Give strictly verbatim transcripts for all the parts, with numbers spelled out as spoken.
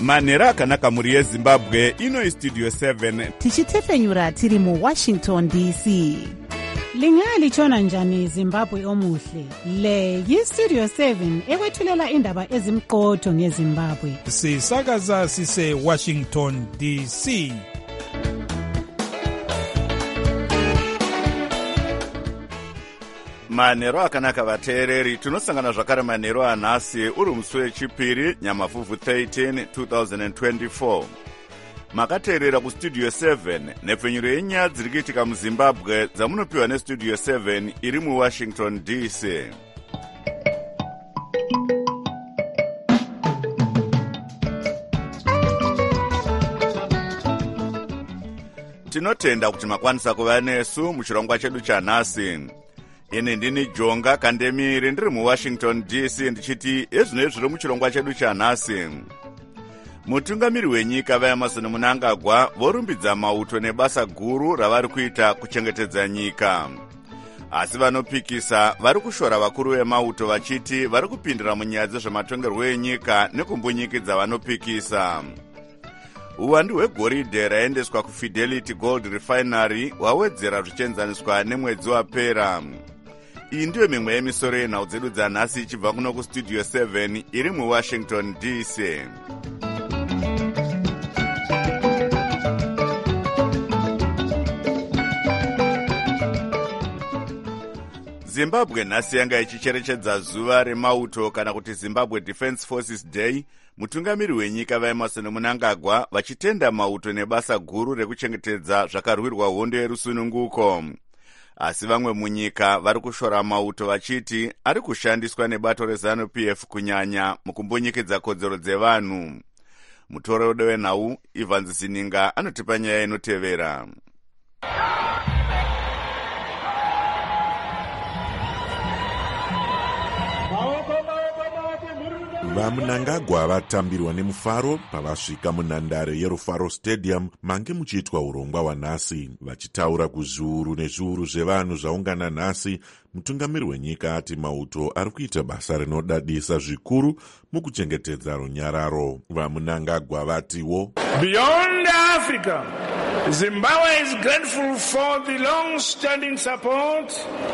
manhero akanaka mhuri yezimbabwe. Ino istudio seven tichitefenyura tiri muwashington D C. Lingalitshona njani Zimbabwe omuhle? Le yistudio seven ekwethulela indaba ezimqotho ngeZimbabwe. Sisakaza sise Washington D C. manhero akanaka vateereri, tinosangana zvakare manhero anhasi uri musi wechipiri nyamavhuvhu thirteen twenty twenty-four. Makateerera kustudio seven nepfenyuro yenyaya dziri kuitika muzimbabwe dzamunopiwa nestudio seven iri muwashington D C. Tinotenda kuti makwanisa kuva nesu muchirongwa chedu chanhasi. Ini ndini Jonga Kandemiri ndiri muwashington D C ndichiti ezvino zviri muchirongwa chedu chanhasi. Mutungamiri wenyika vaEmmerson Mnangagwa vorumbidza mauto nebasa guru ravari kuita kuchengetedza nyika. Asi vanopikisa vari kushora vakuru vemauto vachiti vari kupindira munyaya dzezvematongerwo enyika nekumbunyikidza vanopikisa. Uwandu hwegoridhe raendeswa kuFidelity Gold Refinery hwawedzera zvichienzaniswa nemwedzi wapera. Iyi ndiyo mimwe yemisoro yenhau dzedu dzanhasi ichibva kuno kustudio seven iri muwashington D C. Zimbabwe nhasi yanga ichicherechedza zuva remauto kana kuti Zimbabwe Defence Forces Day. Mutungamiri wenyika vaEmmerson Mnangagwa vachitenda mauto nebasa guru rekuchengetedza zvakarwirwa hondo yerusununguko. Asi vamwe munyika vari kushora mauto vachiti ari kushandiswa nebato reZANU P F kunyanya mukumbunyikidza kodzero dzevanhu. Mutoredo wenhau Ivan Sininga anotipa nyaya inotevera. vaMnangagwa vatambirwa nemufaro pavasvika munhandare yeRufaro Stadium mange muchiitwa urongwa hwanhasi. Vachitaura kuzviuru nezviuru zvevanhu zvaungana nhasi, mutungamiri wenyika ati mauto ari kuita basa rinodadisa zvikuru mukuchengetedza runyararo. VaMnangagwa vatiwo, Beyond Africa, Zimbabwe is grateful for the long-standing support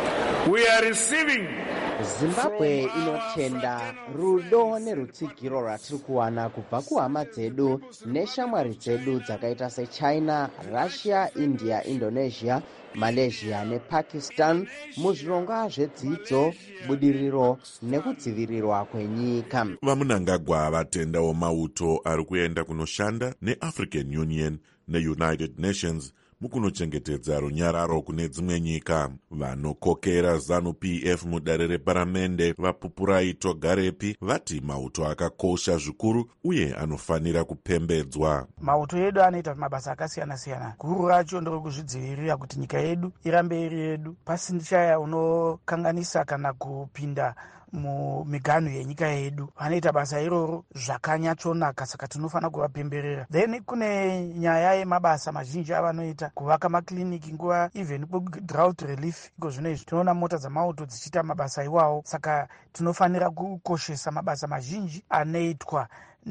we are receiving. Zimbabwe inotenda rudo nerutsigiro rwatiri kuwana kubva kuhama dzedu neshamwari dzedu dzakaita seChina, Russia, India, Indonesia, Malaysia nePakistan muzvirongwa zvedzidzo, budiriro nekudzivirirwa kwenyika. VaMnangagwa vatendawo mauto ari kuenda kunoshanda neAfrican Union neUnited Nations mukunochengetedza runyararo kune dzimwe nyika. Vanokokera ZANU P F mudare reparamende vaPupurai Togarepi vati mauto akakosha zvikuru uye anofanira kupembedzwa. Mauto edu anoita mabasa akasiyana siyana. Guru racho nderokuzvidzivirira kuti nyika yedu irambe iri yedu pasina chaya unokanganisa kana kupinda mumiganhu yenyika yedu. Vanoita basa iroro zvakanyatsonaka, saka tinofanira kuvapemberera. Then kune nyaya yemabasa mazhinji avanoita, kuvaka makliniki nguva even drought relief. Iko zvino izvi tinoona mota dzamauto dzichiita mabasa iwawo, saka tinofanira kukoshesa mabasa mazhinji anoitwa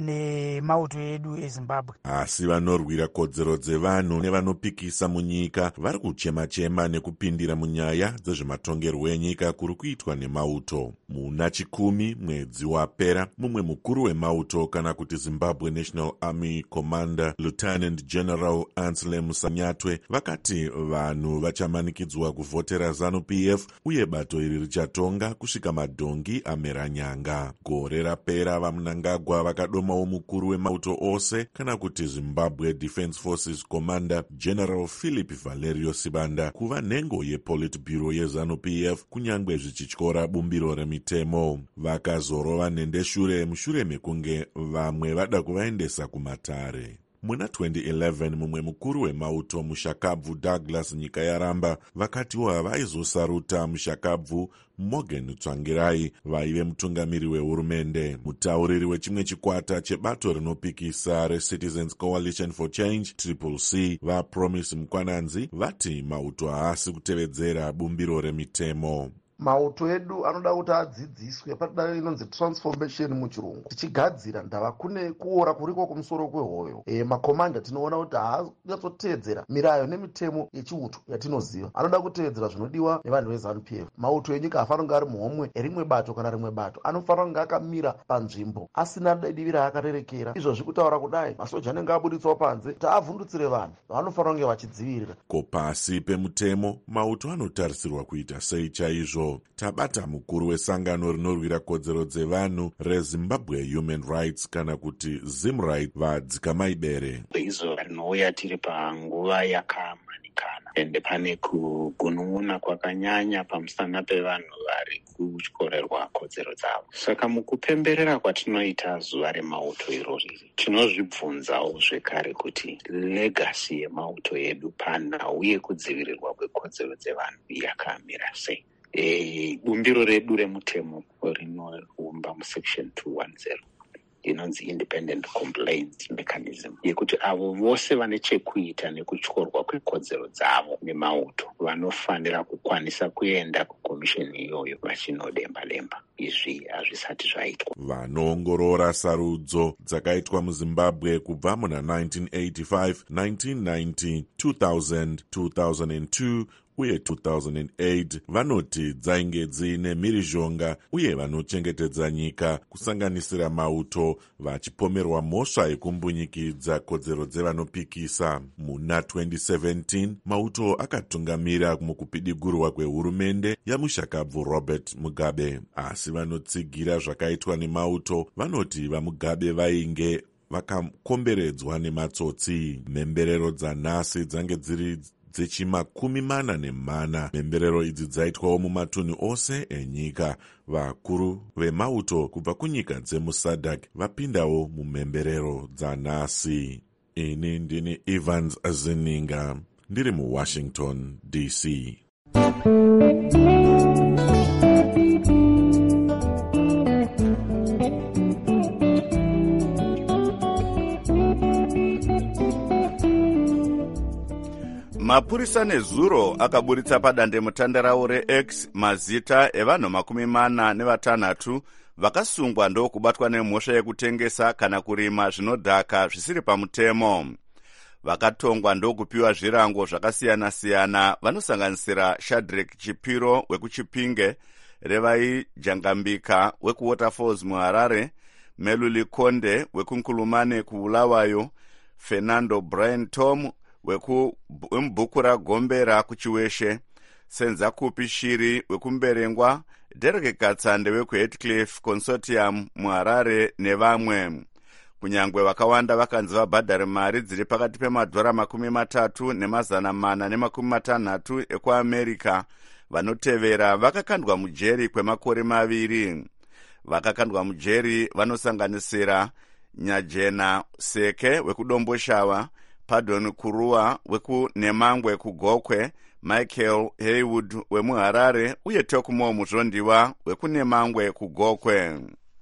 nemauto edu eZimbabwe. Asi vanorwira kodzero dzevanhu nevanopikisa munyika vari kuchema-chema nekupindira munyaya dzezvematongerwo enyika kuri kuitwa nemauto. Muna chikumi mwedzi wapera, mumwe mukuru wemauto kana kuti Zimbabwe National Army Commander Lieutenant General Anselm Sanyatwe vakati vanhu vachamanikidzwa kuvhotera ZANU P F uye bato iri richatonga kusvika madhongi amera nyanga. Gore rapera vaMnangagwa vakadoma mukuru wemauto ose kana kuti Zimbabwe Defence Forces Commander General Philip Valerio Sibanda kuva nhengo yePolitburo yeZANU P F kunyangwe zvichityora bumbiro remitemo. Vakazorova nhendeshure mushure mekunge vamwe vada kuvaendesa kumatare. Muna twenty eleven mumwe mukuru wemauto mushakabvu Douglas Nyika Yaramba vakatiwo havaizosaruta mushakabvu Morgan Tsvangirai vaive mutungamiri wehurumende. Mutauriri wechimwe chikwata chebato rinopikisa reCitizens Coalition for Change Triple C vaPromise Mkwananzi vati mauto haasi kutevedzera bumbiro remitemo. mauto edu anoda kuti adzidziswe patida inonzi transformation muchirungu, tichigadzira ndava kune kuora kuriko kumusoro kwehoyo. E, makomanda tinoona kuti haanyatsoteedzera mirayo nemitemo yechiuto yatinoziva, anoda kuteedzera zvinodiwa nevanhu veZANU P F. Mauto enyika hafanira kunge ari muhomwe erimwe bato kana rimwe bato, anofanira kunge akamira panzvimbo asina divi raakarerekera. Izvozvi kutaura kudai masoja anenge abuditswa panze kuti avhundutsire vanhu vanofanira kunge vachidzivirira. Ko pasi pemutemo mauto anotarisirwa kuita sei chaizvo? Tabata mukuru wesangano rinorwira kodzero dzevanhu reZimbabwe Human Rights kana kuti ZimRight vaDzikamaibere. Izvo rinouya tiri panguva yakamanikana ende pane kugunun'una kwakanyanya pamusana pevanhu vari kuchorerwa kodzero dzavo. Saka mukupemberera kwatinoita zuva remauto irori, tinozvibvunzawo zvekare kuti legasi yemauto edu panhau yekudzivirirwa kwekodzero dzevanhu yakamira sei. E, bumbiro redu remutemo rinoumba musection two ten inonzi independent complaint mechanism yekuti avo vose vane chekuita nekutyorwa kwekodzero dzavo nemauto vanofanira kukwanisa kuenda kukomisheni iyoyo vachinodemba-demba. Izvi hazvisati zvaitwa. Vanoongorora sarudzo dzakaitwa muZimbabwe kubva muna nineteen eighty-five, nineteen ninety, two thousand, two thousand two uye two thousand eight vanoti dzainge dziine mhirizhonga uye vanochengetedza nyika kusanganisira mauto vachipomerwa mhosva yekumbunyikidza kodzero dzevanopikisa. Muna twenty seventeen mauto akatungamira mukupidigurwa kwehurumende yamushakabvu Robert Mugabe, asi vanotsigira zvakaitwa nemauto vanoti vaMugabe vainge vakakomberedzwa nematsotsi. Mhemberero dzanhasi dzange dziri dzechimakumi mana nemana. Mhemberero idzi dzaitwawo mumatunhu ose enyika. Vakuru vemauto kubva kunyika dzemuSADC vapindawo mumhemberero dzanhasi. Ini ndini Evans Zininga ndiri muWashington D C. Mapurisa nezuro akaburitsa padandemutande rawo reX mazita evanhu makumi mana nevatanhatu vakasungwa ndokubatwa nemhosva yekutengesa kana kurima zvinodhaka zvisiri pamutemo. Vakatongwa ndokupiwa zvirango zvakasiyana-siyana vanosanganisira Shadrack Chipiro wekuChipinge, Revai Jangambika wekuWaterfalls muHarare, Meluli Konde wekunkulumane kuBulawayo, Fernando Brian Tom wekumbukura Gombera kuChiweshe, Senzakupi Shiri wekumberengwa, Derek Katsande wekuHeathcliff Consortium muHarare nevamwe. Kunyangwe vakawanda vakanzi vabhadhare mari dziri pakati pemadhora makumi matatu nemazana mana nemakumi matanhatu ekuAmerika, vanotevera vakakandwa mujeri kwemakore maviri. Vakakandwa mujeri vanosanganisira Nyajena Seke wekuDomboshawa, Pardon Kurua wekuNemangwe kuGokwe, Michael Haywood wemuHarare uye Tokumo Muzvondiwa wekuNemangwe kuGokwe.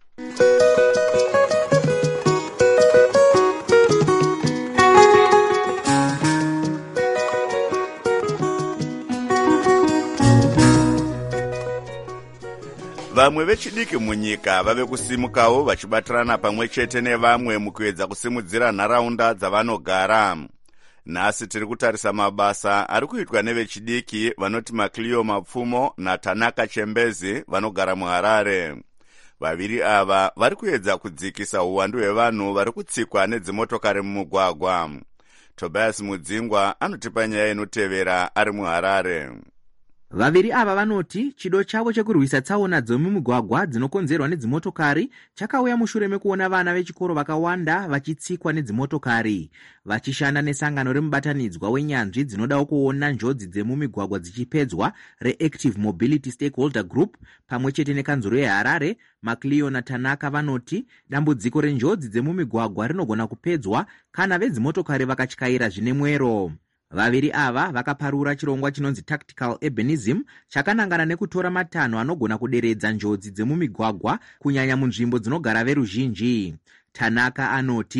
Vamwe vechidiki munyika vave kusimukawo vachibatirana pamwe chete nevamwe mukuedza kusimudzira nharaunda dzavanogara. Nhasi tiri kutarisa mabasa ari kuitwa nevechidiki vanoti Macleo Mapfumo naTanaka Chembezi vanogara muHarare. Vaviri ava vari kuedza kudzikisa uwandu hwevanhu vari kutsikwa nedzimotokari mumugwagwa. Tobias Mudzingwa anotipa nyaya inotevera ari muHarare. Vaviri ava vanoti chido chavo chekurwisa tsaona dzemumugwagwa dzinokonzerwa nedzimotokari chakauya mushure mekuona vana vechikoro vakawanda vachitsikwa nedzimotokari. Vachishanda nesangano remubatanidzwa wenyanzvi dzinodawo kuona njodzi dzemumigwagwa dzichipedzwa reActive Mobility Stakeholder Group pamwe chete nekanzuro yeHarare, Macleo naTanaka vanoti dambudziko renjodzi dzemumigwagwa rinogona kupedzwa kana vedzimotokari vakatyaira zvine mwero. Vaviri ava vakaparura chirongwa chinonzi Tactical Urbanism chakanangana nekutora matanho anogona kuderedza njodzi dzemumigwagwa kunyanya munzvimbo dzinogara veruzhinji. Tanaka anoti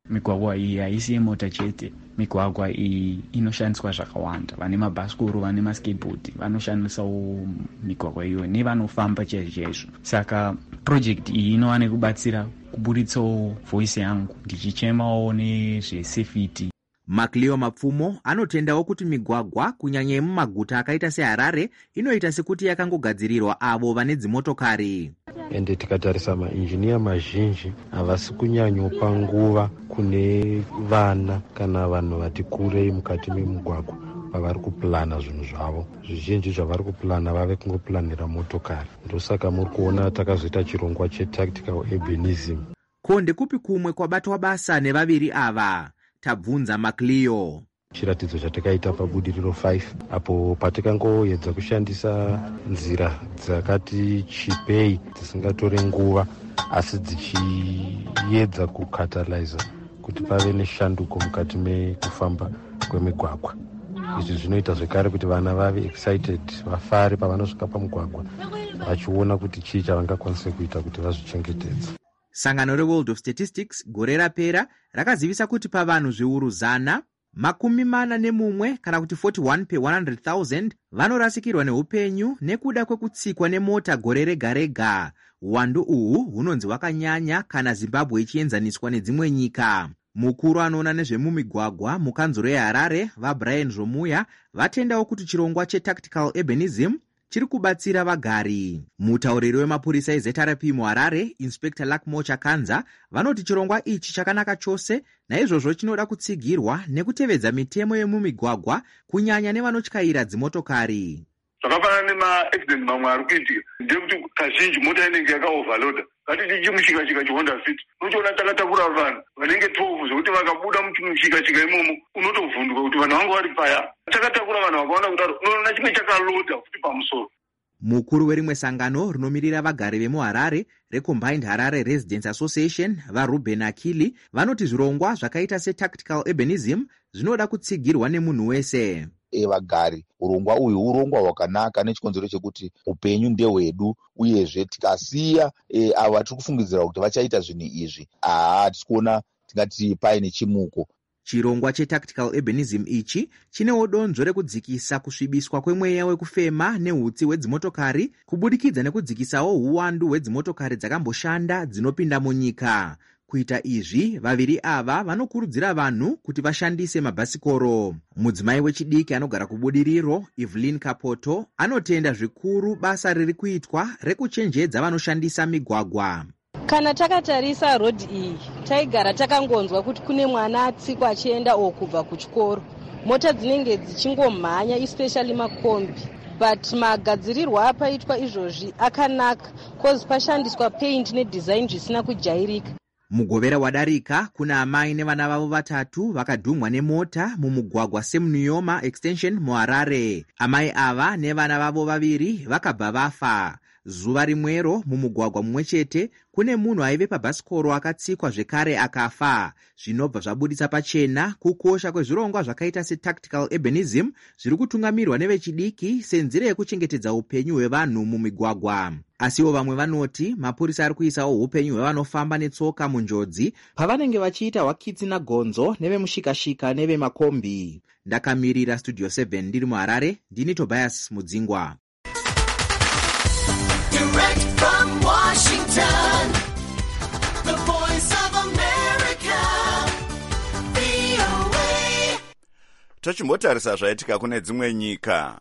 migwagwa iyi haisi yemota chete, migwagwa iyi inoshandiswa zvakawanda. Vane mabhasikoro, vane maskateboard vanoshandisawo migwagwa iyo nevanofamba chaizvo chaizvo. Saka project iyi inova nekubatsira kuburitsawo voice yangu ndichichemawo nezvesafety. Macleo Mapfumo anotendawo kuti migwagwa kunyanya yemumaguta akaita seHarare inoita sekuti yakangogadzirirwa avo vane dzimotokari. Ende tikatarisa mainjiniya mazhinji havasi kunyanyopa nguva kune vana kana vanhu vati kurei mukati memugwagwa pavari kuplana zvinhu zvavo. Zvizhinji zvavari kuplana vave kungoplanira motokari. Ndosaka muri kuona takazoita chirongwa chetactical urbanism. Ko ndekupi kumwe kwabatwa basa nevaviri ava? Tabvunza Macleo. Chiratidzo chatakaita pabudiriro five apo patikangoedza kushandisa nzira dzakati chipei dzisingatore nguva asi dzichiedza kukataliza kuti pave neshanduko mukati mekufamba kwemigwagwa. Izvi zvinoita zvekare kuti vana vave excited, vafare pavanosvika pamugwagwa vachiona kuti chii chavangakwanisa kuita kuti vazvichengetedze. Sangano reWorld of Statistics gore rapera rakazivisa kuti pavanhu zviuru zana makumi mana nemumwe kana kuti forty-one per one hundred thousand vanorasikirwa neupenyu nekuda kwekutsikwa nemota gore rega rega. Uwandu uhu hunonzi hwakanyanya kana Zimbabwe ichienzaniswa nedzimwe nyika. Mukuru anoona nezvemumigwagwa mukanzuro yeHarare vaBrian Zvomuya vatendawo kuti chirongwa chetactical urbanism chiri kubatsira vagari. Mutauriri wemapurisa eZ R P muHarare, Inspector Lakmo Chakanza, vanoti chirongwa ichi chakanaka chose, naizvozvo chinoda kutsigirwa nekutevedza mitemo yemumigwagwa kunyanya nevanotyaira dzimotokari. Zvakafanana nemaaccident mamwe ari kuitika ndekuti kazhinji mota inenge yakaoverloada. Ngatiti chimushikashika chihonda fit unochiona chakatakura vanhu vanenge twelve zvokuti vakabuda muchimishikashika imomo unotovhunduka kuti vanhu vanga vari paya. Chakatakura vanhu vakaona kudaro unoona chimwe chakaloda futi pamusoro. Mukuru werimwe sangano rinomirira vagari vemuHarare reCombined Harare Residents Association vaRuben Akili vanoti zvirongwa zvakaita setactical urbanism zvinoda kutsigirwa nemunhu wese. Evagari urongwa uyu urongwa hwakanaka nechikonzero chekuti upenyu ndehwedu uyezve tikasiya e, ava tiri kufungidzira kuti vachaita zvinhu izvi aa tisikuona tingati paine chimuko. Chirongwa chetactical urbanism ichi chinewo donzvo rekudzikisa kusvibiswa kwemweya wekufema neutsi hwedzimotokari kubudikidza nekudzikisawo uwandu hwedzimotokari dzakamboshanda dzinopinda munyika. Kuita izvi, vaviri ava vanokurudzira vanhu kuti vashandise mabhasikoro. Mudzimai wechidiki anogara kubudiriro, Evelyn Kapoto, anotenda zvikuru basa riri kuitwa rekuchenjedza vanoshandisa migwagwa. Kana takatarisa road iyi, taigara takangonzwa kuti kune mwana atsikwa achienda okubva kuchikoro. Mota dzinenge dzichingomhanya, especially makombi. But magadzirirwo apaitwa izvozvi akanaka, cause pashandiswa paint nedesign zvisina kujairika. Mugovera wadarika kuna amai nevana vavo vatatu vakadhumwa nemota mumugwagwa semunuyoma extension muHarare. Amai ava nevana vavo vaviri vakabva vafa. Zuva rimwero mumugwagwa mumwe chete kune munhu aive pabhasikoro akatsikwa zvekare akafa. Zvinobva zvabuditsa pachena kukosha kwezvirongwa zvakaita setactical urbanism zviri kutungamirwa nevechidiki senzira yekuchengetedza upenyu hwevanhu mumigwagwa. Asiwo vamwe vanoti mapurisa ari kuisawo upenyu hwevanofamba netsoka munjodzi pavanenge vachiita hwakitsi nagonzo nevemushikashika nevemakombi. Ndakamirira Studio seven ndiri muHarare, ndini Tobias Mudzingwa. Direct from Washington, the voice of America, V O A. Tochimbotarisa zvaitika kune dzimwe nyika.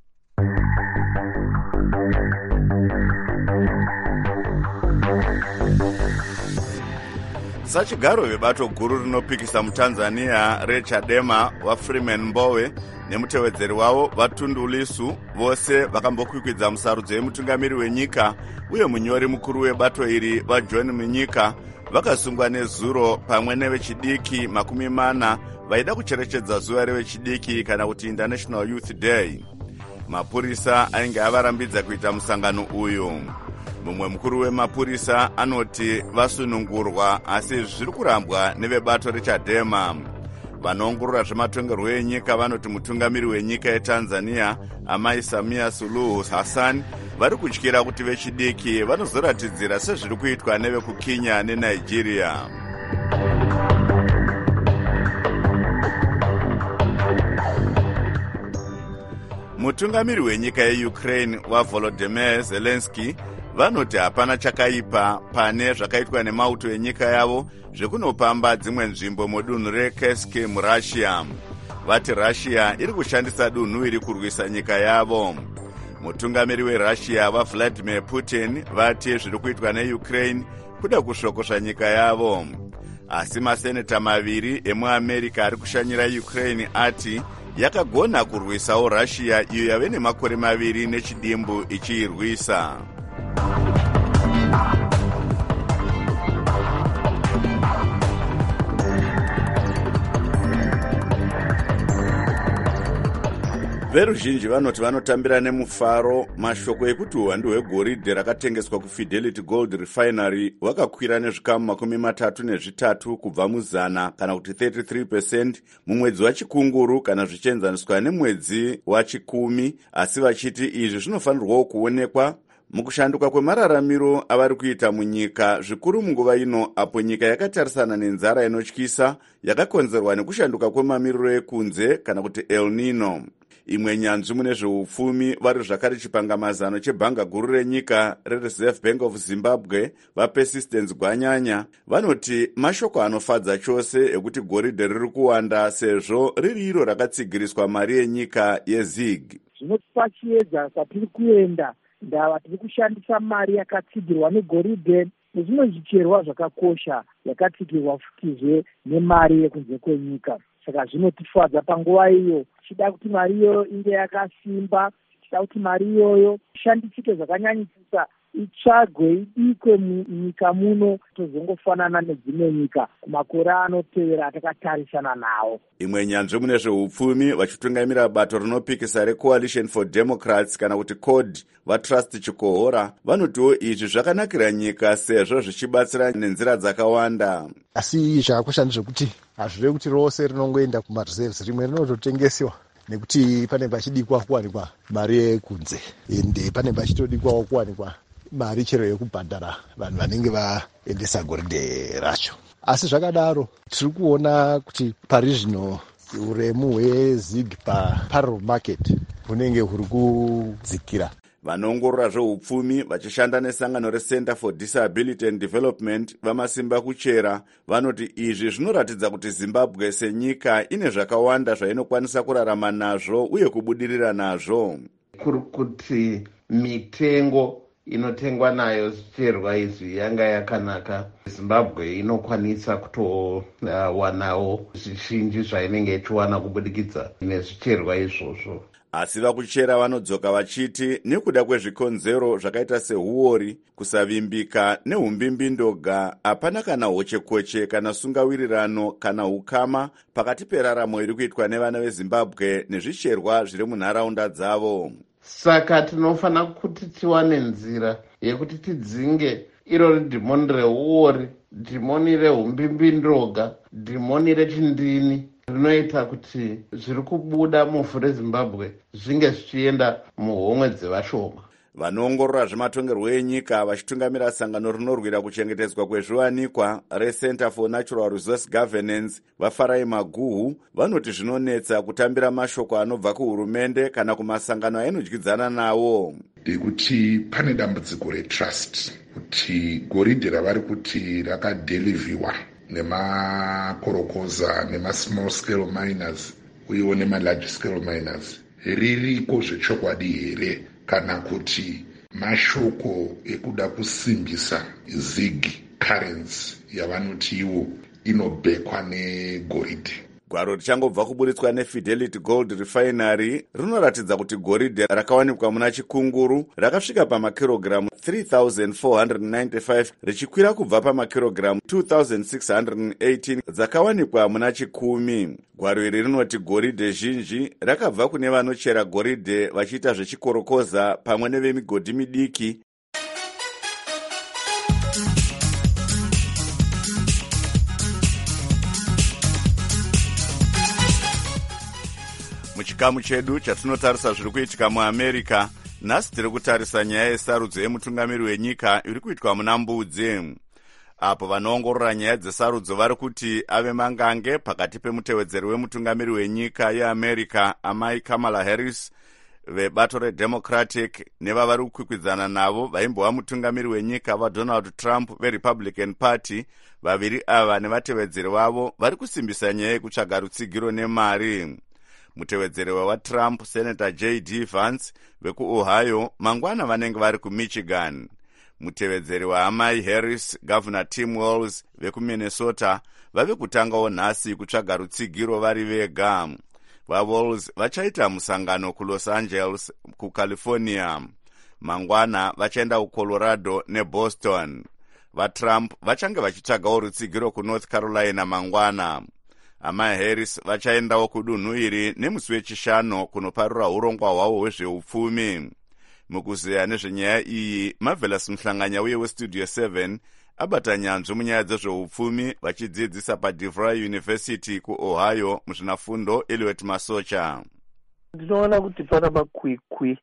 Sachigaro vebato guru rinopikisa muTanzania reChadema waFreeman Mbowe nemutevedzeri wavo vaTundu Lissu vose vakambokwikwidza musarudzo yemutungamiri wenyika uye munyori mukuru webato iri vaJohn Munyika vakasungwa nezuro pamwe nevechidiki makumi mana vaida kucherechedza zuva revechidiki kana kuti International Youth Day. Mapurisa ainge avarambidza kuita musangano uyu. Mumwe mukuru wemapurisa anoti vasunungurwa asi zviri kurambwa nevebato reChadema. Vanoongorora zvematongerwo enyika vanoti mutungamiri wenyika yeTanzania Amai Samia Suluhu Hassan vari kutyira kuti vechidiki vanozoratidzira sezviri kuitwa nevekuKenya neNigeria. mutungamiri wenyika yeukraine wavolodymyr zelensky vanoti hapana chakaipa pane zvakaitwa nemauto enyika yavo zvekunopamba dzimwe nzvimbo mudunhu rekursk murussia. Vati russia iri kushandisa dunhu iri kurwisa nyika yavo. Mutungamiri werussia vavladimir putin vati zviri kuitwa neukraine kuda kusvokosva nyika yavo. Asi maseneta maviri emuamerica ari kushanyira ukraine ati yakagona kurwisawo russia iyo yave nemakore maviri nechidimbu ichiirwisa. Veruzhinji vanoti vanotambira nemufaro mashoko ekuti uwandu hwegoridhe rakatengeswa kuFidelity Gold Refinery wakakwira nezvikamu makumi matatu nezvitatu kubva muzana kana kuti thirty-three percent mumwedzi wachikunguru kana zvichienzaniswa nemwedzi wachikumi, asi vachiti izvi zvinofanirwawo kuonekwa mukushanduka kwemararamiro avari kuita munyika, zvikuru munguva ino apo nyika yakatarisana nenzara inotyisa yakakonzerwa nekushanduka kwemamiriro ekunze kana kuti El Nino. Imwe nyanzvi mune zveupfumi vari zvakare chipangamazano chebhanga guru renyika reReserve Bank of Zimbabwe vaPersistence Gwanyanya vanoti mashoko anofadza chose ekuti goridhe riri kuwanda sezvo riri iro rakatsigiriswa mari yenyika yeZig. Zvinotipa chiedza kwatiri kuenda ndava tiri kushandisa mari yakatsigirwa negoridhe nezvimwe zvicherwa zvakakosha yakatsigirwa futizve nemari yekunze kwenyika. Saka zvinotifadza panguva iyo tichida kuti mari iyoyo inge yakasimba, tichida kuti mari iyoyo ishandisike zvakanyanyisisa, itsvagwe ibikwe munyika muno tozongofanana nedzimwe nyika kumakore anotevera atakatarisana nawo. Imwe nyanzvi mune zveupfumi vachitungamira bato rinopikisa reCoalition for Democrats kana kuti C O D vaTrust Chikohora vanotiwo izvi zvakanakira nyika sezvo zvichibatsira nenzira dzakawanda. Asi zvakakosha ndezvekuti hazvirevi kuti rose rinongoenda kumareserves, rimwe rinototengesewa nekuti pane pachidikwa kuwanikwa mari yekunze ende pane pachitodikwawo kuwanikwa mari chero yekubhadhara vanhu vanenge vaendesa goridhe racho. Asi zvakadaro tiri kuona kuti pari zvino uremu hweZig paparallel market hunenge huri kudzikira. Vanongorora zveupfumi vachishanda nesangano reCenter for Disability and Development vamasimba kuchera vanoti izvi zvinoratidza kuti Zimbabwe senyika ine zvakawanda zvainokwanisa kurarama nazvo uye kubudirira nazvo. Kuri kuti mitengo inotengwa nayo zvicherwa izvi yanga yakanaka, Zimbabwe inokwanisa kutowanawo zvizhinji zvainenge ichiwana kubudikidza nezvicherwa izvozvo. Asi vakuchera vanodzoka vachiti nekuda kwezvikonzero zvakaita sehuori, kusavimbika neumbimbindoga, hapana kana hochekoche kana sungawirirano kana ukama pakati peraramo iri kuitwa nevana veZimbabwe nezvicherwa zviri munharaunda dzavo. Saka tinofana kuti tiwane nzira yekuti tidzinge iro dhimoni rehuori, dhimoni rehumbimbindoga, dhimoni rechindini rinoita kuti zviri kubuda muvhu reZimbabwe zvinge zvichienda muhomwe dzevashoma. Vanoongorora zvematongerwo enyika vachitungamira sangano rinorwira kuchengetedzwa kwezviwanikwa reCenter for Natural Resource Governance vaFarai Maguhu vanoti zvinonetsa kutambira mashoko anobva kuhurumende kana kumasangano ainodyidzana nawo. Ndekuti pane dambudziko retrust kuti goridhe ravari kuti rakadheliviwa nemakorokoza nemasmall scale miners uyewo nemalarge scale miners ririko zvechokwadi here kana kuti mashoko ekuda kusimbisa Zig currency yavanoti iwo inobhekwa negoridhe. Gwaro richangobva kuburitswa neFidelity Gold Refinery rinoratidza kuti goridhe rakawanikwa muna chikunguru rakasvika pamakirogiramu three thousand four hundred ninety-five richikwira kubva pamakirogiramu two thousand six hundred eighteen dzakawanikwa muna chikumi. Gwaro iri rinoti goridhe zhinji rakabva kune vanochera goridhe vachiita zvechikorokoza pamwe nevemigodhi midiki. Muchikamu chedu chatinotarisa zviri kuitika muAmerica, nhasi tiri kutarisa nyaya yesarudzo yemutungamiri wenyika iri kuitwa muna Mbudzi. Apo vanoongorora nyaya dzesarudzo vari kuti ave mangange pakati pemutevedzeri wemutungamiri wenyika yeAmerica amai Kamala Harris vebato redemocratic nevavari kukwikwidzana navo vaimbova mutungamiri wenyika vadonald trump verepublican party, vaviri ava nevatevedzeri vavo vari kusimbisa nyaya yekutsvaga rutsigiro nemari. Mutevedzeri watrump senator J D Vance vekuohio mangwana vanenge vari kumichigan. Mutevedzeri waamai Harris governor Tim Walz vekuminnesota vave kutangawo nhasi kutsvaga rutsigiro vari vega. VaWalz vachaita musangano kuLos Angeles kuCalifornia. Mangwana vachaenda kuColorado neBoston. VaTrump vachange vachitsvagawo rutsigiro kuNorth Carolina mangwana. Amai Harris vachaendawo kudunhu iri nemusi wechishanu kunoparura urongwa hwavo hwezveupfumi. Mukuzeya nezvenyaya iyi, Marvelous Mhlanganya uye weStudio seven abata nyanzvi munyaya dzezveupfumi vachidzidzisa paDeVry University kuOhio muzvinafundo Eliot Masocha. Ndinoona kuti pana makwikwi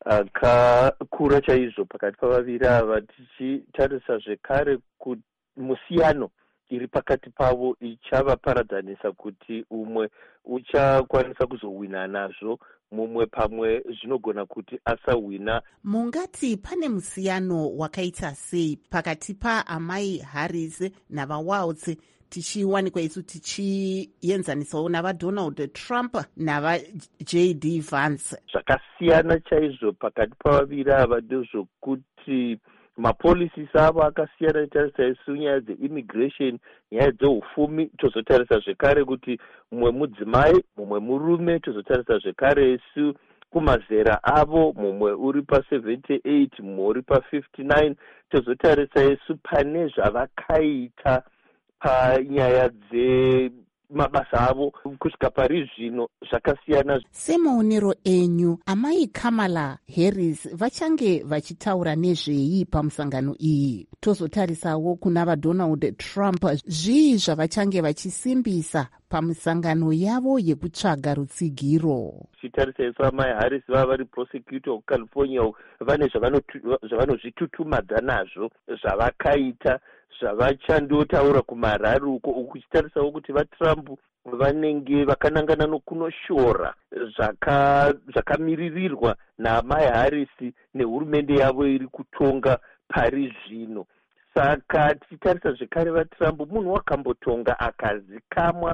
akakura chaizvo pakati pavaviri ava, tichitarisa zvekare kuti musiyano iri pakati pavo ichavaparadzanisa kuti umwe uchakwanisa kuzowina nazvo mumwe pamwe zvinogona kuti asawina. Mungati pane musiyano wakaita sei pakati paamai Harris navaWalz tichiwanikwa isu tichienzanisawo navadonald Trump navaJ D Vance? Zvakasiyana chaizvo pakati pavaviri ava ndezvokuti mapolicies avo akasiyana. Tarisa isu nyaya dzeimmigration, nyaya dzeupfumi, tozotarisa zvekare kuti mumwe mudzimai mumwe murume, tozotarisa zvekare isu kumazera avo, mumwe uri pa seventy-eight mumwe uri pa fifty-nine, tozotarisa isu pane zvavakaita panyaya dze mabasa avo kusvika pari zvino zvakasiyana. Semaonero enyu, amai Kamala Harris vachange vachitaura nezvei pamusangano iyi? Tozotarisawo kuna vaDonald Trump, zvii zvavachange vachisimbisa pamusangano yavo yekutsvaga rutsigiro? Tichitarisa isu amai Harris vava vari prosecutor kuCalifornia, vane zvavanozvitutumadza nazvo zvavakaita, zvavachandotaura kumarari uko. Ukuchitarisawo kuti vaTrump vanenge vakanangana nokunoshora zvakamiririrwa naamai Harris nehurumende yavo iri kutonga pari zvino. Saka tichitarisa zvekare vaTrump munhu wakambotonga akazikamwa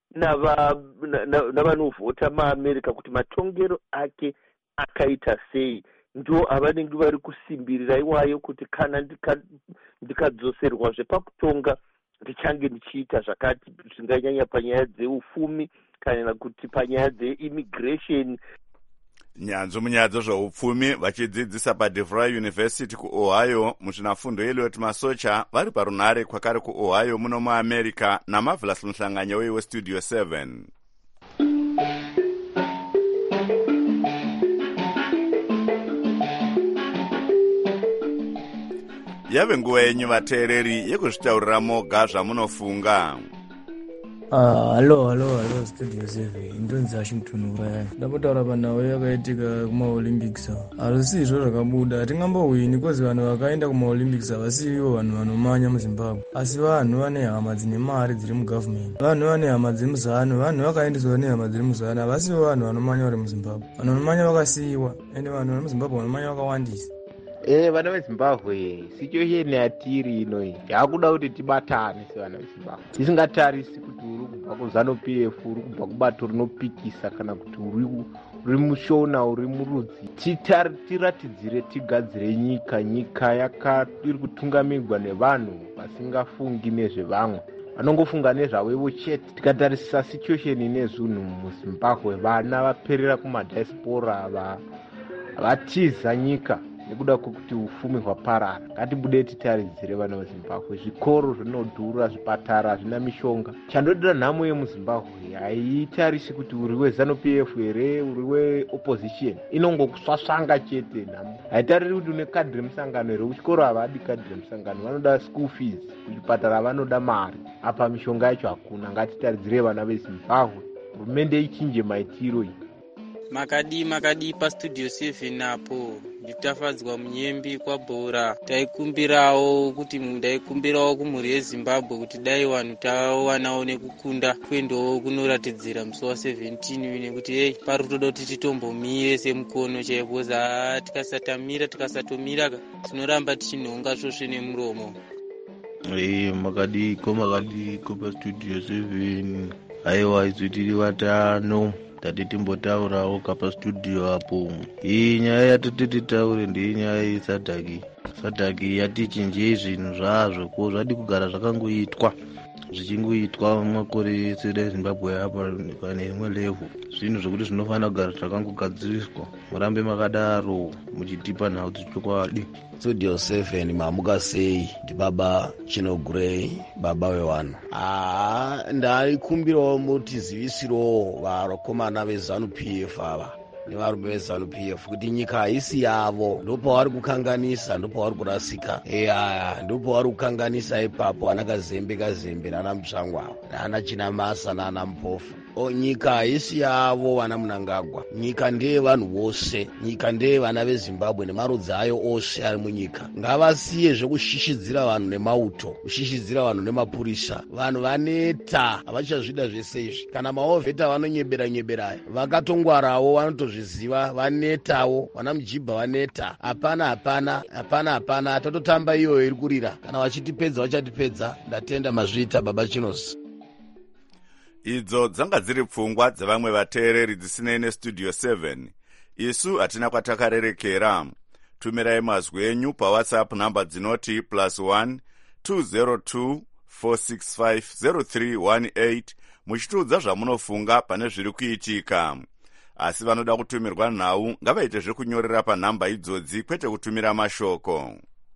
navanovhota maAmerika kuti matongero ake akaita sei. Ndo avanenge vari kusimbirira iwayo kuti kana ndikadzoserwa zvepakutonga ndichange ndichiita zvakati, zvinganyanya panyaya dzeupfumi kana kuti panyaya dzeimmigration. Nyanzvi munyaya dzezveupfumi vachidzidzisa paDeVry University kuOhio muzvinafundo Eliot Masocha vari parunhare kwakare kuOhio muno muAmerica naMarvelous Mhlanganya uye weStudio seven. Yave nguva yenyu vateereri yekuzvitaurira moga zvamunofunga. Ah, hello, hello, hello, Studio seven. Ndonzi Washington urayani. Ndapotaura panhau yakaitika kumaOlympics. Hazvisi izvo zvakabuda. Hatingambowini kozi vanhu vakaenda kumaOlympics havasiwo vanhu vanomanya muZimbabwe. Asi vanhu vane hama dzine mari dziri mugovernment. Vanhu vane hama dzemuzano. Vanhu vakaendeswa nehama dziri muzano. Havasiwo vanhu vanomanya vari muZimbabwe. Vanhu vanomanya vakasiyiwa. Ende vanhu vari muZimbabwe vanomanya vakawandisa. Eh, vana veZimbabwe situation yatiri ino iyi yakuda kuti tibatane sevana veZimbabwe. Tisingatarisi kuti uri kubva kuZanu P F, uri kubva kubato rinopikisa kana kuti uri uri mushona, uri murudzi. Tiratidzire tigadzire nyika, nyika yaka iri kutungamirwa nevanhu vasingafungi nezvevamwe, vanongofunga nezvawevo chete. Tikatarisisa situation inezvinhu muZimbabwe, vana vaperera kumadiaspora, vatiza nyika nekuda kwokuti ufumi hwaparara. Ngatibude titaridzire vana veZimbabwe. Zvikoro zvinodhura, zvipatara hazvina mishonga. Chandodira nhamo yemuZimbabwe haitarisi kuti uri weZanu P F here, uri weopposition, inongokusvasvanga chete nhamo. Haitariri kuti une kadhi remusangano here. Kuchikoro havadi kadhi remusangano, vanoda school fees. Kuchipatara vanoda mari. Apa mishonga yacho hakuna. Ngatitaridzire vana veZimbabwe, hurumende ichinje maitiro iyi. makadi makadi pastudio seven apo nditafadzwa munyembi kwabhora. Taikumbirawo kuti ndaikumbirawo kumhuri yeZimbabwe kuti dai vanhu tawanawo nekukunda kuendawo kunoratidzira musi wa seventeen nekuti hey pari toda kuti titombomire semukono chaipo za tikasatamira tikasatomira tinoramba tichinhonga svosve nemuromo. Hey, makadiko makadiko pastudio seven aiwa isu tiri vatano tati timbotaurawo kapa studio apo. Iyi nyaya yatoti titaure ndeiyi nyaya yesadhaki. Sadhaki yatichinjei zvinhu zvazvo ko zvadi kugara zvakangoitwa zvichingoitwa makore ese eZimbabwe apa pane imwe level. Zvinhu zvokuti zvinofanira kugara zvakangogadziriswa. Murambe makadaro muchitipa nhau dzechokwadi. Studio seven mamuka sei ndibaba Chino Grey baba wewanhu. Ah, ndaikumbirawo mutizivisiro vakomana veZanu P F ava nevarume veZanu P F kuti nyika haisi yavo, ndopavari kukanganisa, ndopavari kurasika. Eya, ndopavari kukanganisa ipapo ana Kazembe Kazembe nana Mutsvangwa nana Chinamasa nana Mpofu. O, nyika haisi yavo vana Mnangagwa, nyika ndeye vanhu vose, nyika ndeye vana veZimbabwe nemarudzi ayo ose ari munyika. Ngavasiye zvekushishidzira vanhu nemauto, kushishidzira vanhu nemapurisa. Vanhu vaneta, havachazvida zvese izvi. Kana maovheta vanonyebera nyebera, vakatongwarawo vanotozviziva, vanetawo, vana Mujibha vaneta. Hapana hapana, hapana hapana, tatotamba iyoyo iri kurira. Kana vachitipedza vachatipedza. Ndatenda mazvita baba Chinos. Idzo dzanga dziri pfungwa dzevamwe vateereri dzisinei nestudio seven. Isu hatina kwatakarerekera. Tumirai mazwi enyu pawhatsapp namba dzinoti plus one two zero two four six five zero three one eight muchitiudza zvamunofunga pane zviri kuitika. Asi vanoda kutumirwa nhau ngavaite zvekunyorera panhamba idzodzi kwete kutumira mashoko.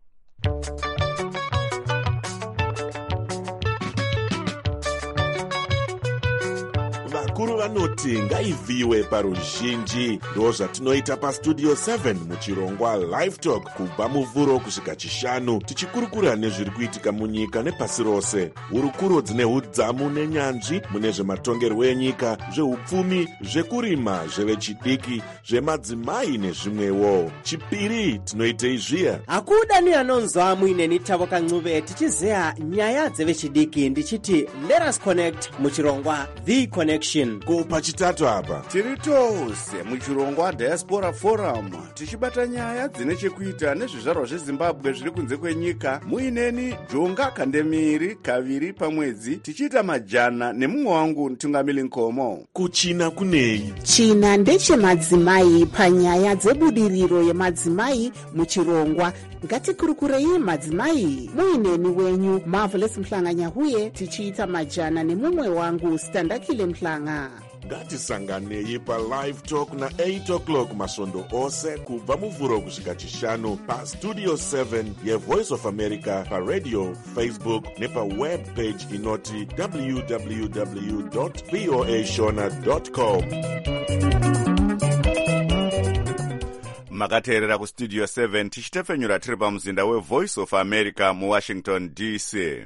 Vakuru vanoti ngaivhiwe paruzhinji. Ndo zvatinoita pastudio seven muchirongwa live talk kubva muvhuro kusvika chishanu, tichikurukura nezviri kuitika munyika nepasi rose. Hurukuro dzine hudzamu nenyanzvi mune zvematongerwo enyika, zveupfumi, zvekurima, zvevechidiki, zvemadzimai nezvimwewo. Chipiri tinoitei zviya. Hakuda ni anonzwa muineni Tavo Kanxube tichizeya nyaya dzevechidiki ndichiti let us connect muchirongwa The Connection. Ko pachitatu apa tiri tose muchirongwa Diaspora Forum tichibata nyaya dzine chekuita nezvizvarwa zveZimbabwe zviri kunze kwenyika. Muineni Jonga Kandemiri kaviri pamwedzi tichiita majana nemumwe wangu Mtungamili Nkomo. Kuchina kunei? China ndechemadzimai panyaya dzebudiriro yemadzimai muchirongwa. Ngatikurukurei madzimai. Muineni wenyu Marvelous Mhlanganyahuye tichiita majana nemumwe wangu Standakile Mhlanga. Ngatisanganei palive talk na eight o'clock masvondo ose kubva muvhuro kusvika chishanu pastudio seven yeVoice of America, paradio, Facebook nepaweb page inoti w w w dot voa shona dot com. Makateerera kustudio seven tichitefenyura tiri pamuzinda weVoice of America muWashington D C.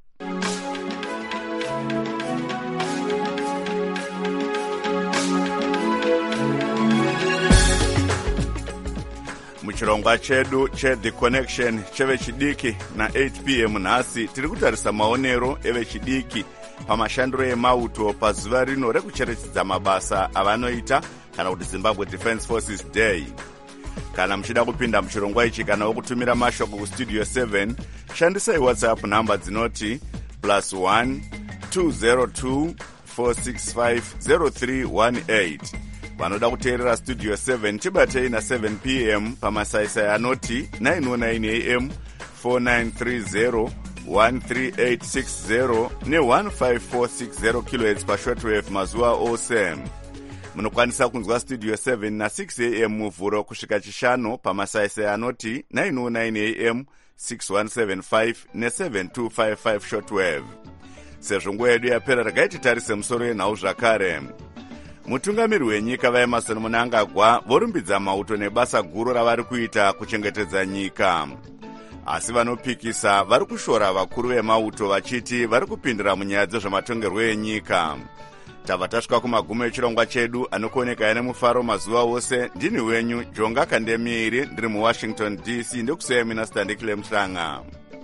Muchirongwa chedu che The Connection chevechidiki na eight p m nhasi tiri kutarisa maonero evechidiki pamashandiro emauto pazuva rino rekucherechedza mabasa avanoita kana kuti Zimbabwe Defense Forces Day. Kana muchida kupinda muchirongwa ichi kana wokutumira mashoko kustudio seven, shandisai WhatsApp namba dzinoti plus one two zero two four six five zero three one eight. Vanoda kuteerera studio seven tibatei na seven p m pamasaisai anoti nine oh nine a m four nine three zero one three eight six zero ne one five four six zero kilohertz pashortwave mazuva ose. Munokwanisa kunzwa studio seven na six a m muvhuro kusvika chishanu pamasaisai anoti nine oh nine a m six one seven five ne seven two five five shortwave. Sezvo nguva yedu yapera regai titarise musoro yenhau zvakare. Mutungamiri wenyika vaEmmerson Mnangagwa vorumbidza mauto nebasa guru ravari kuita kuchengetedza nyika. Asi vanopikisa vari kushora vakuru vemauto vachiti vari kupindira munyaya dzezvematongerwo enyika. tabva tasvika kumagumo echirongwa chedu anokuoneka nemufaro mazuva ose. Ndini wenyu Jonga Kandemiri, ndiri muwashington D C. Ndokusiyai mina Standikile Mhlanga.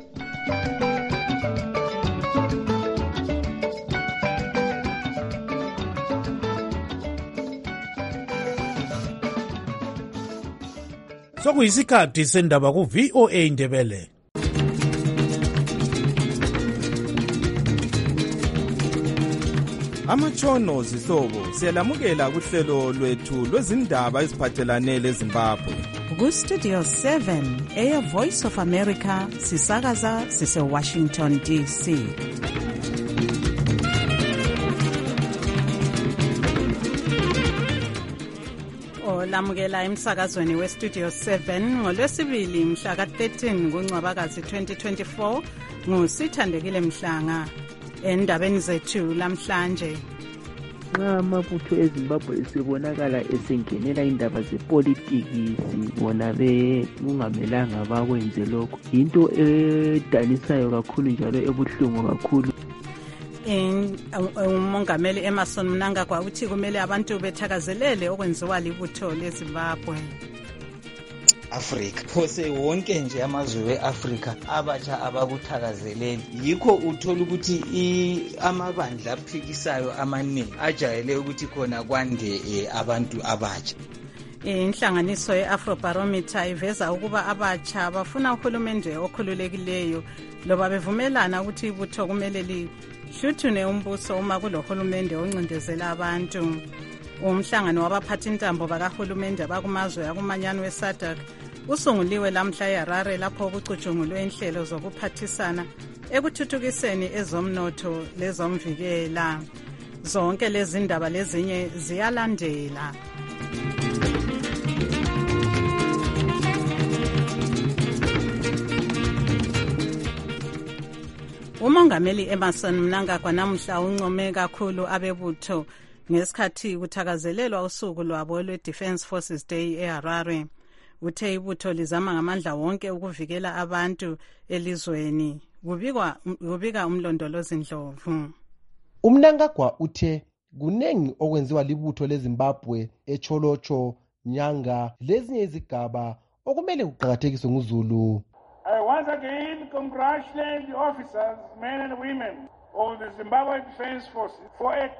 Sokuyisikhathi sendaba ku V O A Ndebele. Amatshono zihlobo siyalamukela kuhlelo lwethu lwezindaba eziphathelane leZimbabwe. Ku Studio seven Air Voice of America sisakaza sise Washington D C. Lamukela emsakazweni we Studio seven ngolwesibili mhla ka thirteen kuNcwabakazi twenty twenty-four. Ngusithandekile Mhlanga. Endabeni zethu lamhlanje, nxa amabutho eZimbabwe esebonakala esengenela indaba zepolitiki sibona bekungamelanga bakwenze lokho. Into edanisayo kakhulu njalo ebuhlungu kakhulu. Umongameli Emmerson Mnangagwa uthi kumele abantu bethakazelele okwenziwa libutho leZimbabwe. Africa phose wonke nje amazwe eAfrica abatsha abakuthakazeleli, yikho uthola ukuthi amabandla aphikisayo amaningi ajayele ukuthi khona kwande abantu abatsha. Inhlanganiso ye-Afrobarometer iveza ukuba abatsha bafuna uhulumende okhululekileyo loba bevumelana ukuthi ibutho kumele lihluthune umbuso uma kulohulumende oncindezela abantu. Umhlangano wabaphathi intambo bakahulumende abakumazwe akumanyano we-SADC usunguliwe lamhla eHarare lapho kucutshungulwe inhlelo zokuphathisana ekuthuthukiseni ezomnotho lezomvikela. Zonke lezi ndaba lezinye ziyalandela. Umongameli Emmerson Mnangagwa namuhla uncome kakhulu abebutho ngesikhathi kuthakazelelwa usuku lwabo lwe-Defence Forces Day eHarare. Uthe ibutho lizama ngamandla wonke ukuvikela abantu elizweni. Kubikwa kubika umlondolozi Ndlovu. Umnangagwa uthe kunengi okwenziwa libutho leZimbabwe eCholocho, Nyanga lezinye izigaba okumele kuqhakathekiswe nguZulu. I once again congratulate the officers, men and women of the Zimbabwe Defence Forces for a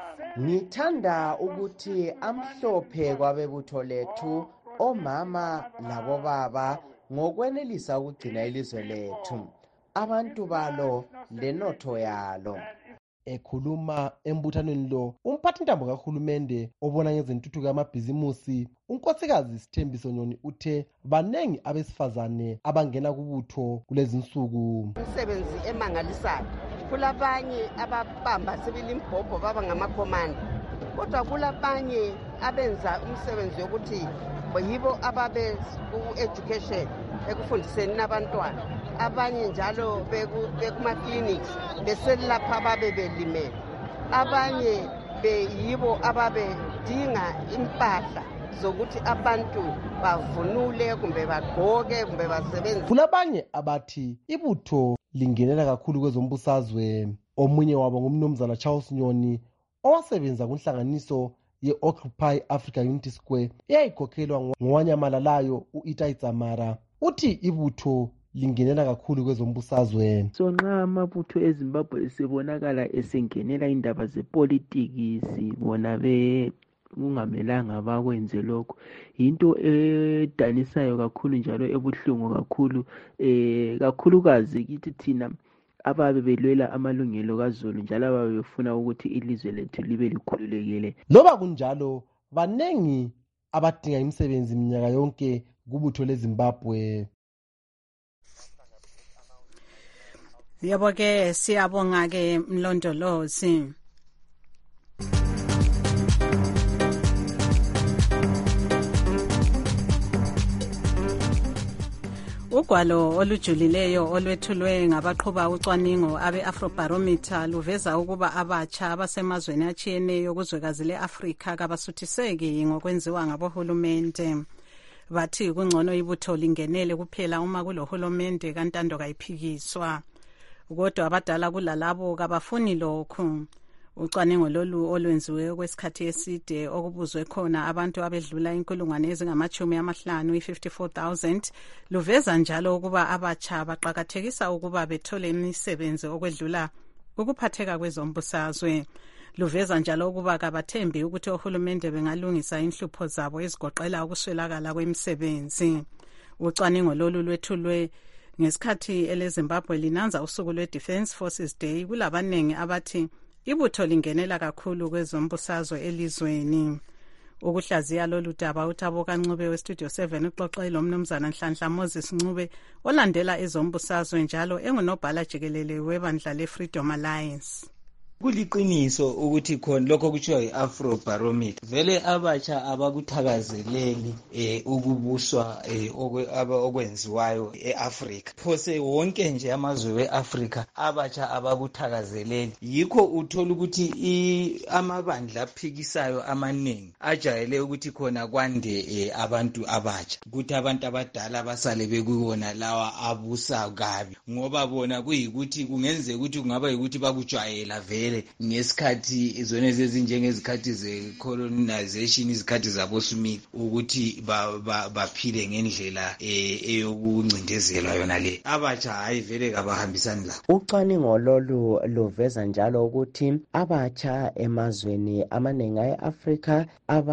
Ngithanda ukuthi amhlophe kwabebutho lethu, omama labobaba, ngokwenelisa ukugcina ilizwe lethu, abantu balo lenotho yalo. Ekhuluma embuthanweni lo, umphathintambo kahulumende obona ngezentuthuko yamabhizimusi, unkosikazi Sithembiso Nyoni uthe banengi abesifazane abangena kubutho kulezinsuku. Umsebenzi emangalisayo. Kulabanye ababamba sebilimbhobho baba ngamakomanda, kodwa kulabanye abenza umsebenzi yokuthi yibo ababe ku-education ekufundiseni nabantwana, abanye njalo bekuma-clinics beselapha ababe belimele, abanye beyibo ababedinga impahla zokuthi abantu bavunule kumbe bagqoke kumbe basebenze. Kulabanye abathi ibutho lingenela kakhulu kwezombusazwe. Omunye wabo ngumnumzana Charles Nyoni owasebenza kunhlanganiso ye-Occupy Africa Unity Square eyayikhokhelwa ngowanyamala u-Itai Dzamara. Uthi ibutho lingenela kakhulu kwezombusazwe. So nxa amabutho eZimbabwe esebonakala esengenela indaba zepolitiki sibona be kungamelanga bakwenze lokho. Into edanisayo kakhulu njalo ebuhlungu kakhulu, eh kakhulukazi kithi thina ababe belwela amalungelo kaZulu njalo ababe befuna ukuthi ilizwe lethu libe likhululekile. Loba kunjalo banengi abadinga imisebenzi minyaka yonke kubutho leZimbabwe. Yebo ke siyabonga ke mlondolozi. Ugwalo olujulileyo olwethulwe ngabaqhuba ucwaningo abe-Afrobarometer luveza ukuba abatsha abasemazweni atshiyeneyo kuzwekazi le-Afrika kabasuthiseki ngokwenziwa ngabohulumende. Bathi kungcono ibutho lingenele kuphela uma kulohulumende kantando kayiphikiswa. Kodwa abadala kulalabo kabafuni lokhu. Ucwaningo lolu olwenziwe kwesikhathi eside okubuzwe khona abantu abedlula inkulungwane ezingamachumi amahlanu i-fifty-four thousand luveza njalo ukuba abatsha baqakathekisa ukuba bethole imisebenzi okwedlula ukuphatheka kwezombusazwe. Luveza njalo ukuba kabathembi ukuthi ohulumende bengalungisa inhlupho zabo ezigoqela ukuswelakala kwemisebenzi. Ucwaningo lolu lwethulwe ngesikhathi eleZimbabwe linanza usuku lwe-Defence Forces Day. Kulabaningi abathi ibutho lingenela kakhulu kwezombusazwe elizweni. Ukuhlaziya lolu daba uThabo Kancube weStudio seven uxoxe lo mnumzana Nhlanhla Moses Ncube olandela ezombusazwe njalo engunobhala jikelele webandla leFreedom Alliance. Kuliqiniso ukuthi khona lokho kuthiwa yi-Afro Barometer vele abatsha abakuthakazeleli eh ukubuswa eh okwenziwayo eAfrika. Phose wonke nje amazwe weAfrika abatsha abakuthakazeleli. Yikho uthola ukuthi amabandla aphikisayo amaningi ajayele ukuthi khona kwande eh, abantu abatsha. Ukuthi abantu abadala basale bekuwona lawa abusa kabi ngoba bona kuyikuthi kungenzeka ukuthi kungaba yikuthi bakujwayela vele ngesikhathi izona ezinjengezikhathi ze-colonization izikhathi zabo Smith ukuthi baphile ngendlela eyokuncindezelwa yona le. Abatsha hayi vele kabahambisani la. Ucwaningo lolu luveza njalo ukuthi abatsha emazweni amaningi e-Afrika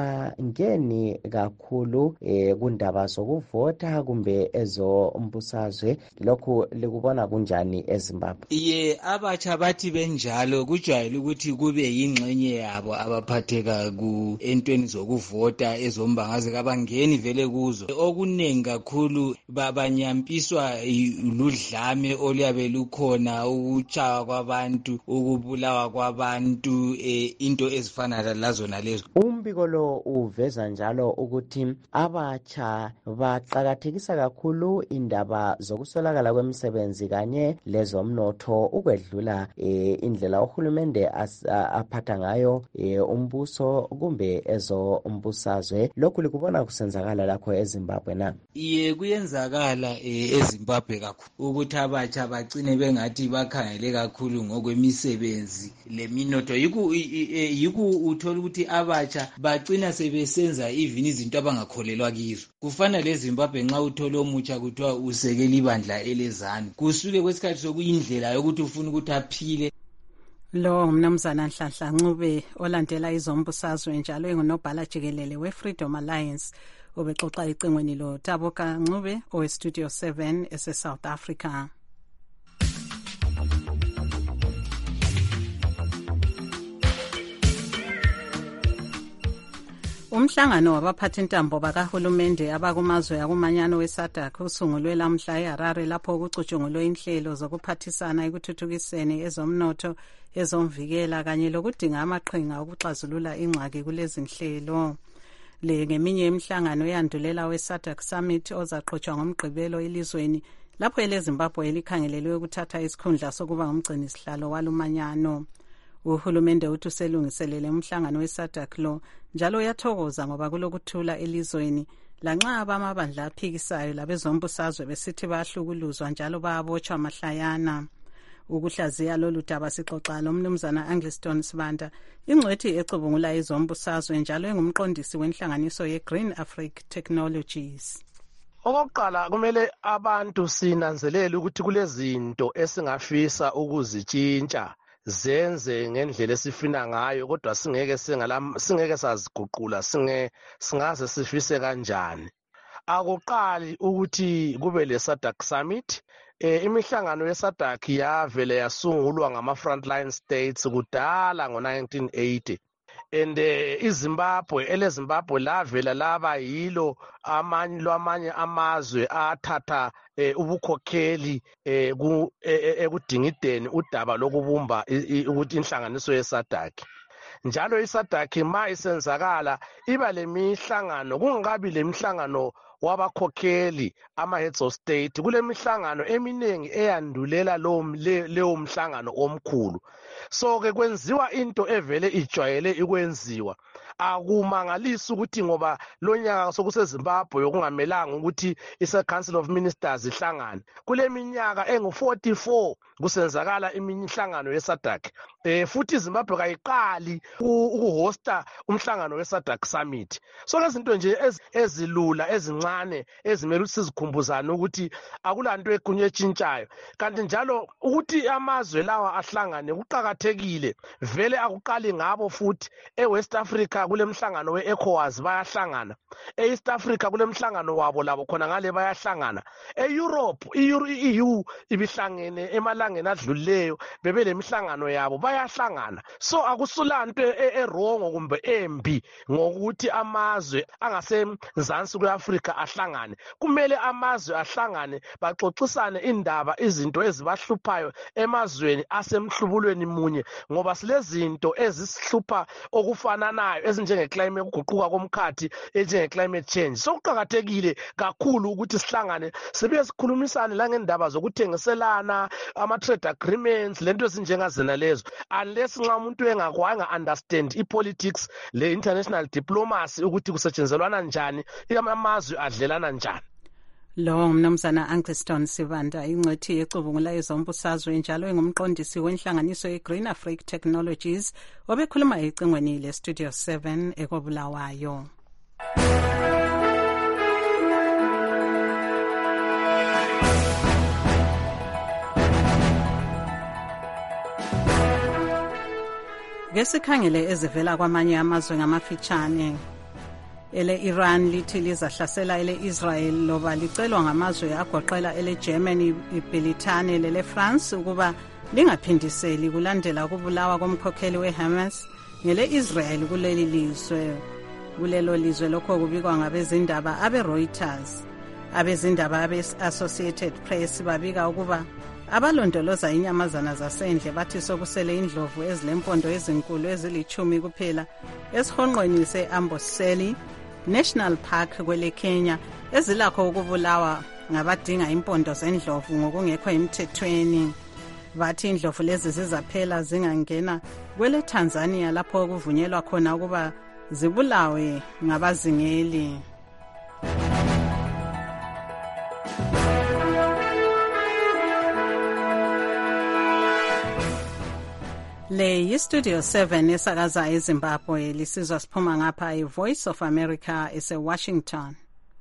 abangeni kakhulu kundaba zokuvota kumbe ezombusazwe. Lokhu likubona kunjani eZimbabwe? Ye abatsha bathi benjalo kujwayele ukuthi kube yingxenye yabo abaphatheka ku entweni zokuvota ezombangaze kabangeni vele kuzo. Okuningi kakhulu babanyampiswa ludlame oluyabe lukhona, ukuchawa kwabantu, ukubulawa kwabantu, e, into ezifana lazona lezo. Umbiko lo uveza njalo ukuthi abatsha baqakathekisa kakhulu indaba zokuswelakala kwemisebenzi kanye lezomnotho ukwedlula e, indlela uhulumende aphatha ngayo e, umbuso kumbe ezo umbusazwe. Lokhu likubona kusenzakala lakho eZimbabwe na? Iye kuyenzakala e, eZimbabwe kakhulu ukuthi abatsha bagcine bengathi bakhangele kakhulu ngokwemisebenzi leminotho. Yiku yiku uthola ukuthi abatsha bagcina sebesenza even izinto abangakholelwa kizo. Kufana leZimbabwe nxa uthola omutsha kuthiwa usekela ibandla elezanu, kusuke kwesikhathi sokuyindlela yokuthi ufuna ukuthi aphile. Lo mnumzana Nhlanhla Ncube olandela izombusazwe njalo engunobhala jikelele weFreedom Alliance obexoxa icingweni lo Thabo Kancube oweStudio seven ese-South Africa. Umhlangano wabaphathintambo bakahulumende abakumazwe akumanyano weSADC usungulwe lamhla eHarare lapho kucutshungulwe inhlelo zokuphathisana ekuthuthukiseni ezomnotho, ezomvikela kanye lokudinga amaqhinga okuxazulula ingxaki kulezi nhlelo. Le ngeminye imihlangano eyandulela weSADC Summit ozaqhutshwa ngomgqibelo elizweni lapho eleZimbabwe elikhangelelwe ukuthatha isikhundla sokuba ngumgcini sihlalo walumanyano. Uhulumende uthi uselungiselele umhlangano weSADC lo njalo uyathokoza ngoba kulokuthula elizweni lanxa abamabandla aphikisayo labezombusazwe besithi bahlukuluzwa njalo bayabotshwa amahlayana. Ukuhlaziya lolu daba sixoxa lo mnumzana Angliston Sibanda, ingcwethi ecubungula izombusazwe njalo engumqondisi wenhlanganiso ye-Green Africa Technologies. Okokuqala kumele abantu sinanzelele ukuthi kulezinto esingafisa ukuzitshintsha zenze ngendlela esifina ngayo, kodwa singeke singeke saziguqula singe singaze sifise kanjani. Akuqali ukuthi kube le SADC Summit. Eh, imihlangano yeSADC yavele yasungulwa ngama frontline states kudala ngo nineteen eighty. And uh, iZimbabwe ele Zimbabwe lavela laba yilo amanye lwamanye amazwe athatha uh, ubukhokheli uh, ekudingideni udaba lokubumba ukuthi inhlanganiso yeSADC. Njalo iSADC ma isenzakala iba lemihlangano, kungakabi lemihlangano wabakhokheli ama heads of state, kule mihlangano eminengi eyandulela lo leyo mhlangano omkhulu. So ke kwenziwa into evele ijwayele ikwenziwa. akumangalisi ukuthi ngoba lo nyaka sokusezimbabwe yokungamelanga ukuthi ise-council of ministers ihlangane kule minyaka engu forty-four kusenzakala imihlangano yesadak eh futhi izimbabwe kayiqali ukuhosta umhlangano wesadak summit. So lezinto nje ezilula ezincane ezimele ukuthi sizikhumbuzane ukuthi akulanto egunye etshintshayo, kanti njalo ukuthi amazwe lawa ahlangane kuqhakathekile vele akuqali ngabo futhi eWest Africa kule mhlangano weECOWAS bayahlangana, eEast Africa kule mhlangano wabo labo khona ngale bayahlangana, eEurope E U ibihlangene emalangeni adlulileyo bebe lemihlangano yabo bayahlangana. So akusulanto erongo kumbe embi ngokuthi amazwe angasemzansi kweAfrica ahlangane. Kumele amazwe ahlangane baxoxisane indaba izinto ezibahluphayo emazweni asemhlubulweni munye, ngoba silezinto ezisihlupha okufananayo ezinjenge climate ukuguquka komkhathi enjenge climate change. So kuqhakathekile kakhulu ukuthi sihlangane sibe sikhulumisane la ngendaba zokuthengiselana ama trade agreements lento ezinjengazena lezo, unless nxa umuntu engakwanga understand ipolitics le international diplomacy ukuthi kusetshenzelwana njani, amazwe adlelana njani. Lo mnumzana Ancliston Sibanda ingcwethi ecubungula ezombusazwe njalo engumqondisi wenhlanganiso yeGreen Africa Technologies obekhuluma ecingweni le Studio seven ekobulawayo. Ngesikhangele ezivela kwamanye amazwe ngamafitshane, ele Iran lithi lizahlasela ele Israel loba licelwa ngamazwe agoqela ele Germany, iBritane lele France ukuba lingaphindiseli kulandela ukubulawa komkhokheli weHamas ngele Israel kuleli lizwe. Kulelo lizwe lokho kubikwa ngabezindaba abe Reuters, abezindaba abe Associated Press babika ukuba abalondoloza inyamazana zasendle bathi sokusele indlovu ezilempondo ezinkulu ezilichumi kuphela esihonqweni seAmboseli National Park kwele Kenya ezilakho ukubulawa ngabadinga impondo zendlovu ngokungekho emthethweni. Bathi indlovu lezi zizaphela zingangena kwele Tanzania lapho kuvunyelwa khona ukuba zibulawe ngabazingeli. Le yi-Studio seven esakaza eZimbabwe lisizwa siphuma ngapha i-Voice of America ese-Washington.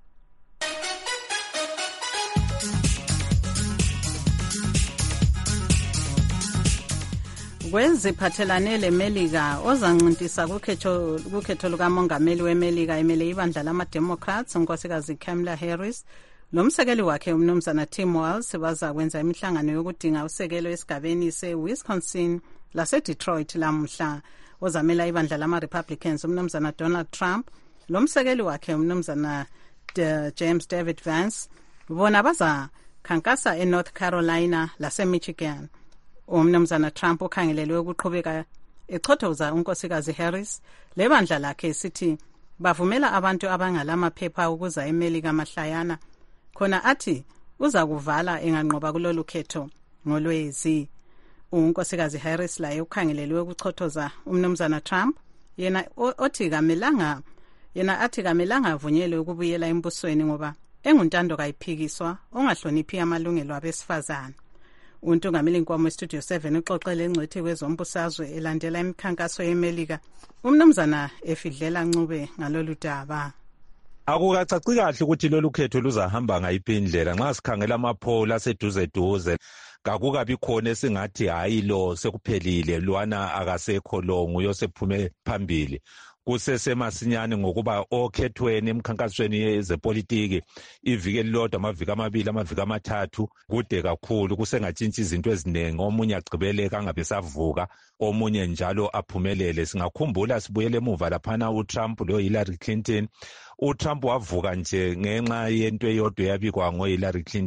Kweziphathelane leMelika ozanqintisa kukhetho kukhetho lukamongameli weMelika emele ibandla lama-Democrats unkosikazi Kamala Harris lomsekeli wakhe umnumzana Tim Walz baza kwenza imihlangano yokudinga usekelo esigabeni se-Wisconsin lase-Detroit lamhla. Ozamela ibandla lama-Republicans umnumzana Donald Trump lomsekeli wakhe umnumzana James David Vance bona baza khankasa eNorth Carolina lase-Michigan. Umnumzana Trump ukhangelelwe ukuqhubeka echothoza unkosikazi Harris. Lebandla lakhe sithi bavumela abantu abangalamaphepha ukuza eMelika mahlayana, khona athi uza kuvala enganqoba kulolu khetho ngolwezi. Unkosikazi Harris laye ukhangelelwe ukuchothoza umnumzana Trump, yena othi kamelanga yena athi kamelanga avunyelwe ukubuyela embusweni ngoba enguntando kayiphikiswa ongahloniphi amalungelo abesifazane. Untungameli Nkomo Studio seven uxoxele engcwethi kwezombusazwe elandela imikhankaso yeMelika umnumzana efidlela Ncube ngalolu daba. Akukacaci kahle ukuthi lolu khetho luzahamba ngayiphi indlela. Nxa sikhangela amaphola aseduze duze kakukabi khona esingathi hayi lo sekuphelile lwana akasekho lo nguye osephume phambili. Kusesemasinyane ngokuba okhethweni emkhankasweni yezepolitiki iviki elilodwa amaviki amabili amaviki amathathu kude kakhulu kusengatshintshi izinto eziningi, omunye agqibeleka angabe savuka omunye njalo aphumelele. Singakhumbula sibuyele emuva laphana uTrump lo Hillary Clinton. uTrump wavuka nje ngenxa yento eyodwa yabikwa ngoHillary Clinton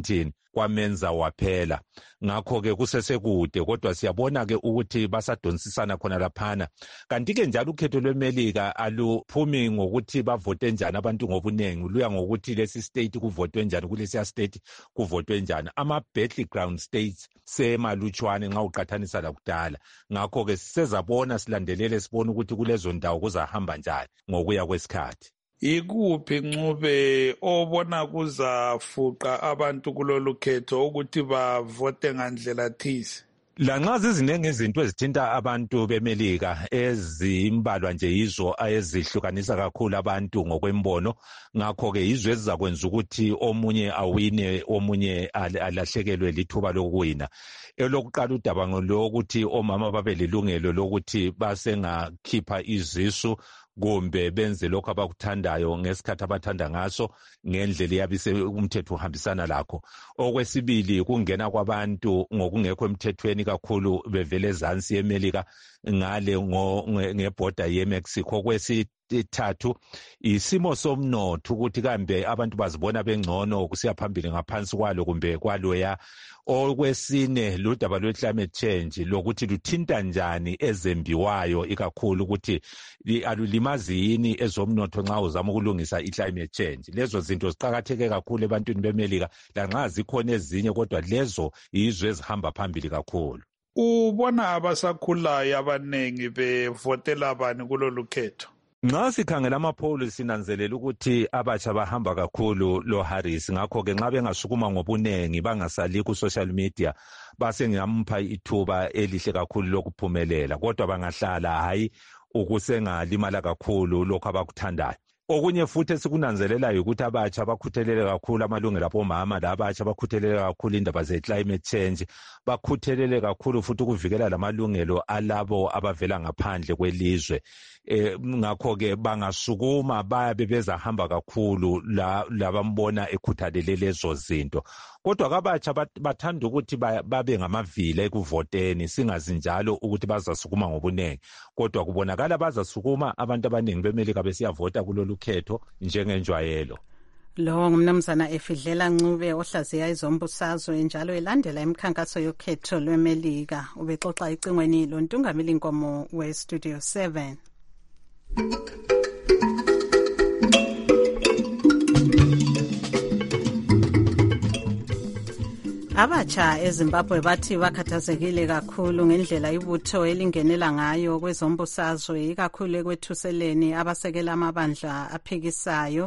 kwamenza waphela. Ngakho-ke kusesekude, kodwa siyabona-ke ukuthi basadonsisana khona laphana. Kanti-ke njalo ukhetho lweMelika aluphumi ngokuthi bavote njani abantu ngobuningi, luya ngokuthi lesi state kuvotwe njani, kulesiya state kuvotwe njani. Ama-battleground states semalutshwane nxa uqathanisa lakudala. Ngakho-ke sisezabona silandelele sibona ukuthi kulezo ndawo kuzahamba njani ngokuya kwesikhathi. Ikuphi Ncube obona kuzafuqa abantu kulolu khetho ukuthi bavote ngandlela thize? Lanxa ziziningi izinto ezithinta abantu beMelika ezimbalwa nje yizo ezihlukanisa kakhulu abantu ngokwembono. Ngakho-ke yizo ezizakwenza ukuthi omunye awine omunye alahlekelwe lithuba lokuwina. Elokuqala udaba lokuthi omama babe lilungelo lokuthi basengakhipha izisu kumbe benze lokho abakuthandayo ngesikhathi abathanda ngaso ngendlela yabise umthetho uhambisana lakho. Okwesibili kungena kwabantu ngokungekho emthethweni kakhulu bevele ezansi yeMelika ngale ngebhoda yeMexico. Okwesithathu isimo somnotho ukuthi kambe abantu bazibona bengcono kusiya phambili ngaphansi kwalo kumbe kwaloya. Okwesine ludaba lwe-climate change lokuthi luthinta njani ezembiwayo ikakhulu ukuthi alulimazi yini ezomnotho nxa uzama ukulungisa i-climate change. Lezo zinto ziqakatheke kakhulu ebantwini beMelika, lanxa zikhona ezinye kodwa lezo yizo ezihamba phambili kakhulu. Ubona abasakhulayo abanengi bevotela bani kulolu khetho? Nxa sikhangela amapholi sinanzelela ukuthi abatsha bahamba kakhulu lo Harris. Ngakho-ke nxa bengasukuma ngobunengi bangasali ku-social media basengampha ithuba elihle kakhulu lokuphumelela, kodwa bangahlala hayi ukusengalimala kakhulu lokho abakuthandayo. Okunye futhi esikunanzelelayo ukuthi abatsha bakhuthelele kakhulu amalungelo abomama, labatsha bakhuthelele kakhulu indaba ze-climate change, bakhuthelele kakhulu futhi ukuvikela lamalungelo alabo abavela ngaphandle kwelizwe. Eh, ngakho-ke bangasukuma bayabe bezahamba kakhulu labambona ekhuthalele lezo zinto. Kodwa kabatsha bathanda ukuthi babe ngamavila ekuvoteni, singazinjalo ukuthi bazasukuma ngobunengi. Kodwa kubonakala bazasukuma abantu abaningi beMelika besiyavota kulolu khetho njengenjwayelo. Lo ngumnumzana Efidlela Ncube ohlaziya izombusazwe njalo elandela imikhankaso yokhetho lweMelika. Ubexoxa icingweni lontungameli Nkomo we-Studio seven. Abatsha eZimbabwe bathi bakhathazekile kakhulu ngendlela ibutho elingenela ngayo kwezombusazwe, ikakhulu ekwethuseleni abasekela amabandla aphikisayo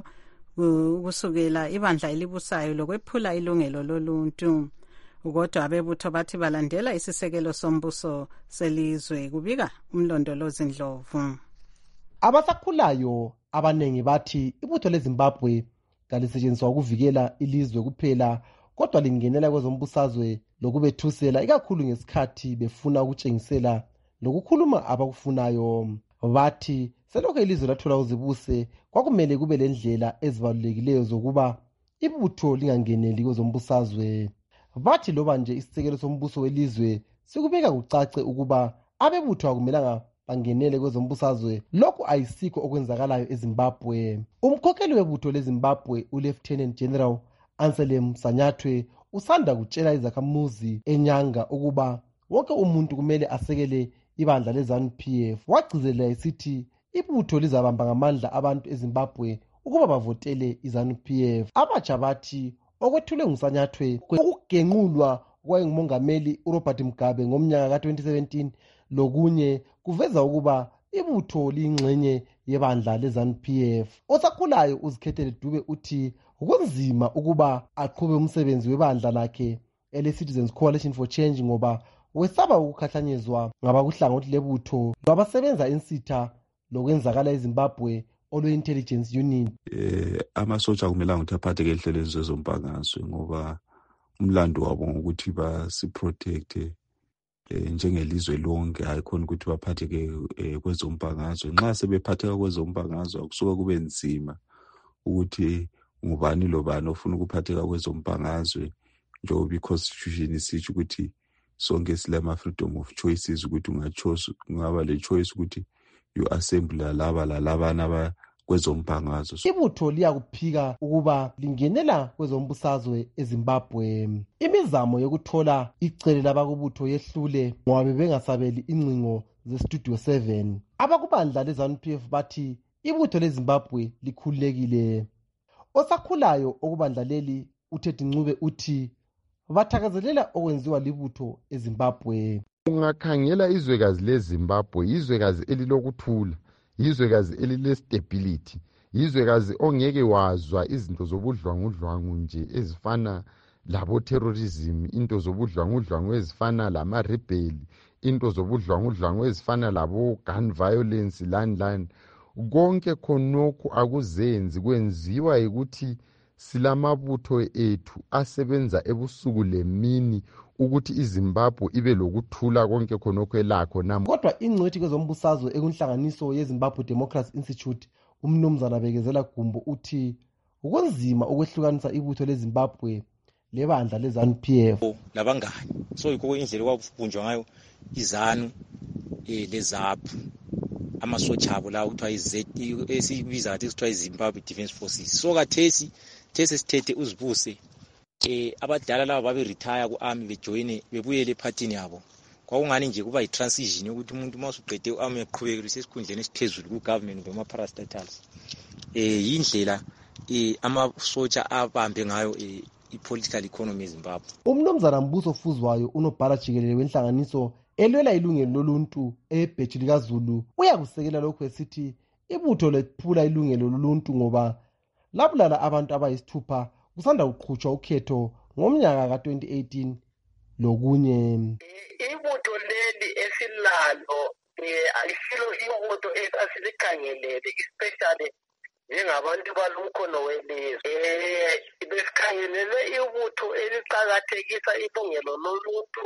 kusukela ibandla elibusayo lokwephula ilungelo loluntu. Kodwa abebutho bathi balandela isisekelo sombuso selizwe, kubika umlondolozi Ndlovu. Abasakhulayo abanengi bathi ibutho leZimbabwe kalisetshenziswa ukuvikela ilizwe kuphela, kodwa lingenela kwezombusazwe lokubethusela ikakhulu ngesikhathi befuna ukutshengisela lokukhuluma abakufunayo. Bathi selokho ilizwe lathola uzibuse kwakumele kube lendlela ezibalulekileyo zokuba ibutho lingangeneli kwezombusazwe. Bathi loba nje isisekelo sombuso welizwe sikubeka kucace ukuba abebutho akumelanga bangenele kwezombusazwe, lokhu ayisikho okwenzakalayo eZimbabwe. Umkhokheli webutho leZimbabwe uLieutenant General Anselm Sanyathwe usanda kutshela izakhamuzi eNyanga ukuba wonke umuntu kumele asekele ibandla leZANU P F. Wagcizelela isithi ibutho lizabamba ngamandla abantu eZimbabwe ukuba bavotele iZANU P F. Abatsha bathi okwethulwe nguSanyathwe ukugenqulwa kwayengumongameli uRobert Mugabe ngomnyaka ka twenty seventeen lokunye kuveza ukuba ibutho liyingxenye yebandla leZANU P F. Osakhulayo uzikhethele Dube uthi kunzima ukuba aqhube umsebenzi webandla lakhe ele-Citizens Coalition for Change ngoba wesaba ukukhahlanyezwa ngabakuhlangothi lebutho lwabasebenza insitha lokwenzakala eZimbabwe olwe-Intelligence Unit. Eh, amasotsha akumelanga ukuthi aphathe ehlelweni zezombangazwe ngoba umlando wabo ngokuthi basiprotecte eh, njengelizwe lonke, hayikhona ukuthi baphatheke eh, kwezombangazwe. Nxa sebephatheka kwezombangazwe akusuka kube nzima ukuthi ngubani lobani ofuna ukuphatheka kwezombangazwe, njengoba i-constitution isitsho ukuthi sonke silama freedom of choices, ukuthi ungachoose ungaba le choice ukuthi you assemble laba lalabana kwezombhangazo. Ibutho liyakuphika ukuba lingenela kwezombusazwe eZimbabwe. Imizamo yokuthola icele labakubutho yehlule ngoba bengasabeli ingcingo zestudio seven. Abakubandla leZANU-P F bathi ibutho leZimbabwe likhululekile. Osakhulayo okubandla leli uThedi Ncube uthi bathakazelela okwenziwa libutho eZimbabwe. Ungakhangela izwekazi leZimbabwe, izwekazi elilokuthula, izwekazi elilestability, izwekazi ongeke wazwa izinto zobudlwangudlwangu nje ezifana labo terrorism, into zobudlwangudlwangu ezifana lama rebel, into zobudlwangudlwangu ezifana labo gun violence lani lani. Konke khonokho akuzenzi, kwenziwa ukuthi silamabutho ethu asebenza ebusuku lemini ukuthi iZimbabwe ibe lokuthula konke khonokho elakho namu. Kodwa ingcwethi kwezombusazwe ekunhlanganiso yeZimbabwe Democracy Institute umnumzana Bekezela Gumbo uthi ukunzima ukwehlukanisa ibutho leZimbabwe lebandla leZANU-P F labangani. So yikho indlela kwabunjwa ngayo iZANU eh leZAPU amasotsha abo la kuthiwa iZ esibiza ngathi kuthiwa iZimbabwe Defence Forces. So kathesi these sithethe uzibuse eh abadala laba babe retire ku army bejoine bebuyele ephathini yabo. Kwakungani nje kuba i-transition ukuthi umuntu masuqede u-army eqhubekele sesikhundleni esiphezulu ku-government ngoma parastatals. Eh yindlela eh amasotsha abambe ngayo eh i-political economy eZimbabwe. Umnumzana Mbuso Fuzwayo unobhala jikelele wenhlanganiso elwela ilungelo loluntu ebheji likaZulu uyakusekela lokho esithi ibutho lephula ilungelo loluntu ngoba labulala abantu abayisithupha kusanda kuqhutshwa ukhetho ngomnyaka ka twenty eighteen lokunye. Ibutho leli esilalo alisilo ibutho esilikhangelele especially njengabantu balumkhono welizwe. Eh besikhangelele ibutho eliqhakathekisa ilungelo loluntu,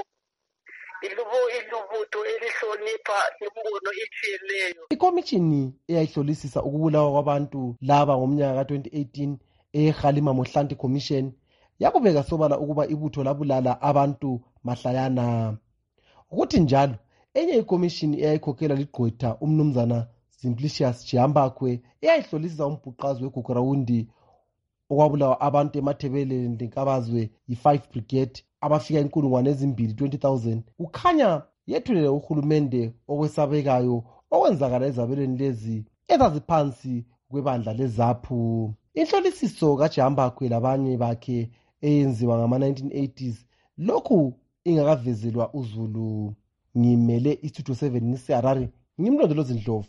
ilubo ilubutho elihlonipha imbono etshiyeneyo. Ikomishini eyayihlolisisa ukubulawa kwabantu laba ngomnyaka ka twenty eighteen eHalima Mohlanti Commission yakubeka sobala ukuba ibutho labulala abantu mahlayana. Ukuthi njalo enye ikomishini eyayikhokhela ligqwetha umnumzana Simplicius Jambakwe eyayihlolisisa umbhuqazi weGugurawundi okwabulawa abantu eMathebeleni leNkabazwe yi-five brigade abafika inkulungwane ezimbili twenty thousand. Ukhanya yethulele uhulumende okwesabekayo okwenzakala ezabelweni lezi ezaziphansi kwebandla leZAPU. Inhlolisiso kaJambakwe labanye bakhe eyenziwa ngama nineteen eighties lokhu ingakavezelwa uZulu. Ngimele iStudio seven ngiseHarare, ngimlondolozi Ndlovu.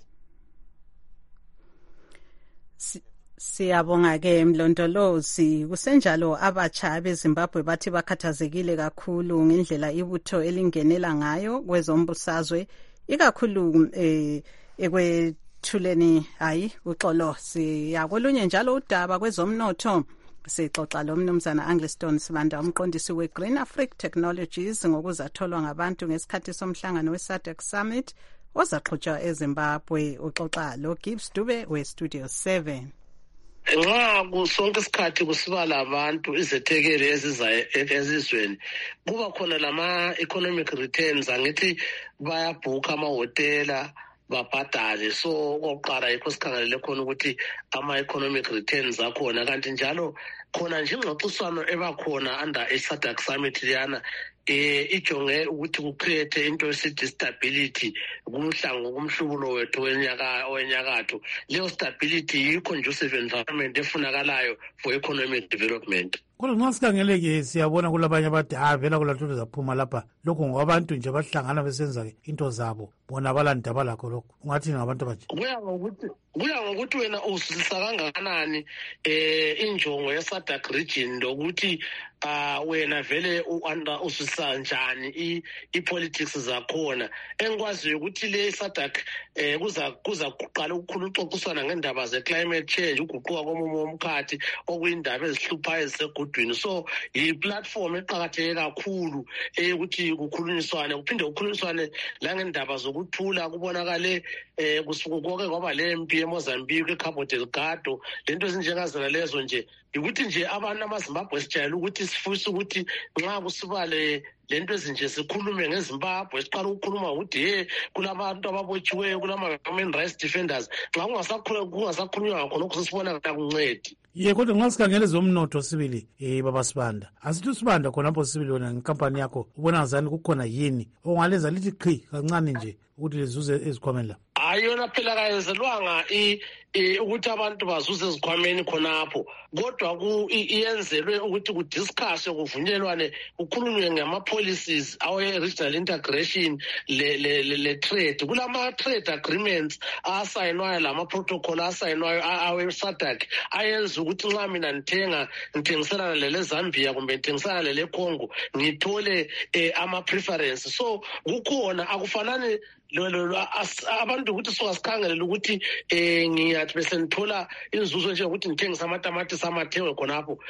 Siyabonga ke mlondolozi. Kusenjalo abatsha beZimbabwe bathi bakhathazekile kakhulu ngendlela ibutho elingenela ngayo kwezombusazwe ikakhulu eh ekwethuleni hayi uxolo. Siyakolunye njalo udaba kwezomnotho sixoxa lo mnumzana Angleston Sibanda umqondisi weGreen Africa Technologies ngokuzatholwa ngabantu ngesikhathi somhlangano weSADC Summit ozaqhutshwa eZimbabwe. Uxoxa lo Gibbs Dube weStudio seven. Nxa kusonke isikhathi kusiba labantu izethekeli eziza ezizweni kuba khona lama economic returns angithi bayabhuka amahotela babhadale. So kokuqala yikho sikhangelele khona ukuthi ama-economic returns akhona, kanti njalo khona nje ingxoxiswano ebakhona under i-SADC Summit liyana eh ijonge ukuthi kucreate into esithi stability kumhlango kumhlubulo wethu wenyaka wenyakatho. Leyo stability yi-conducive environment efunakalayo for economic development. Kodwa nxa sikhangeleke siyabona kulabanye abade avela kulanto zaphuma lapha lokho ngabantu nje bahlangana besenza into zabo bona balandaba lakho lokho. Ungathi ngabantu abaje kuya ngokuthi kuya ngokuthi wena uzwisisa kangakanani eh injongo ye-SADC region lokuthi ah wena vele uanda usisa njani i-politics zakhona. Engikwaziyo ukuthi le SADC eh kuza kuza kuqala ukukhulu uxoxiswana ngendaba ze-climate change, uguquka komumo womkhathi okuyindaba ezihluphayo ze-good emudwini. So yi-platform eqakatheke kakhulu eyokuthi kukhulunyiswane kuphinde kukhulunyiswane langendaba zokuthula kubonakale um kusukukoke kwaba lempi eMozambique eCabo Delgado lento ezinjengazona lezo nje ukuthi nje abantu amaZimbabwe sijayele ukuthi sifuse ukuthi nxa kusiba le lento ezinje sikhulume ngeZimbabwe siqala ukukhuluma ukuthi he kulabantu ababotshiweyo kulama-human rights defenders xa kungasakhulunywa ngakho lokho sesibona kakuncedi. Ye kodwa nxa sikhangele zomnotho sibili eh baba Sibanda asithi Sibanda khonapho sibili wena ngenkampani yakho ubona ngazani kukhona yini ongalenza lithi qhi kancane nje ukuthi lizuze ezikhwameni la? Hayi yona phela kayenzelwanga ukuthi abantu bazuze ezikhwameni khonapho kodwa iyenzelwe ukuthi kudiscusswe kuvunyelwane kukhulunywe ngama-policies awe-regional integration le-trade. Kulama-trade agreements asayinwayo lama-protocol asayinwayo awe-SADC ayenza ukuthi nxa mina ngithenga ngithengiselana lele-Zambia kumbe ngithengiselana lele-Congo ngithole ama-preference. So kukhona akufanani abantu ukuthi sokasikhangelela ukuthi um ngiyathi bese ngithola inzuzo nje ukuthi ngithengisa amatamatisi amathengwe khonapho.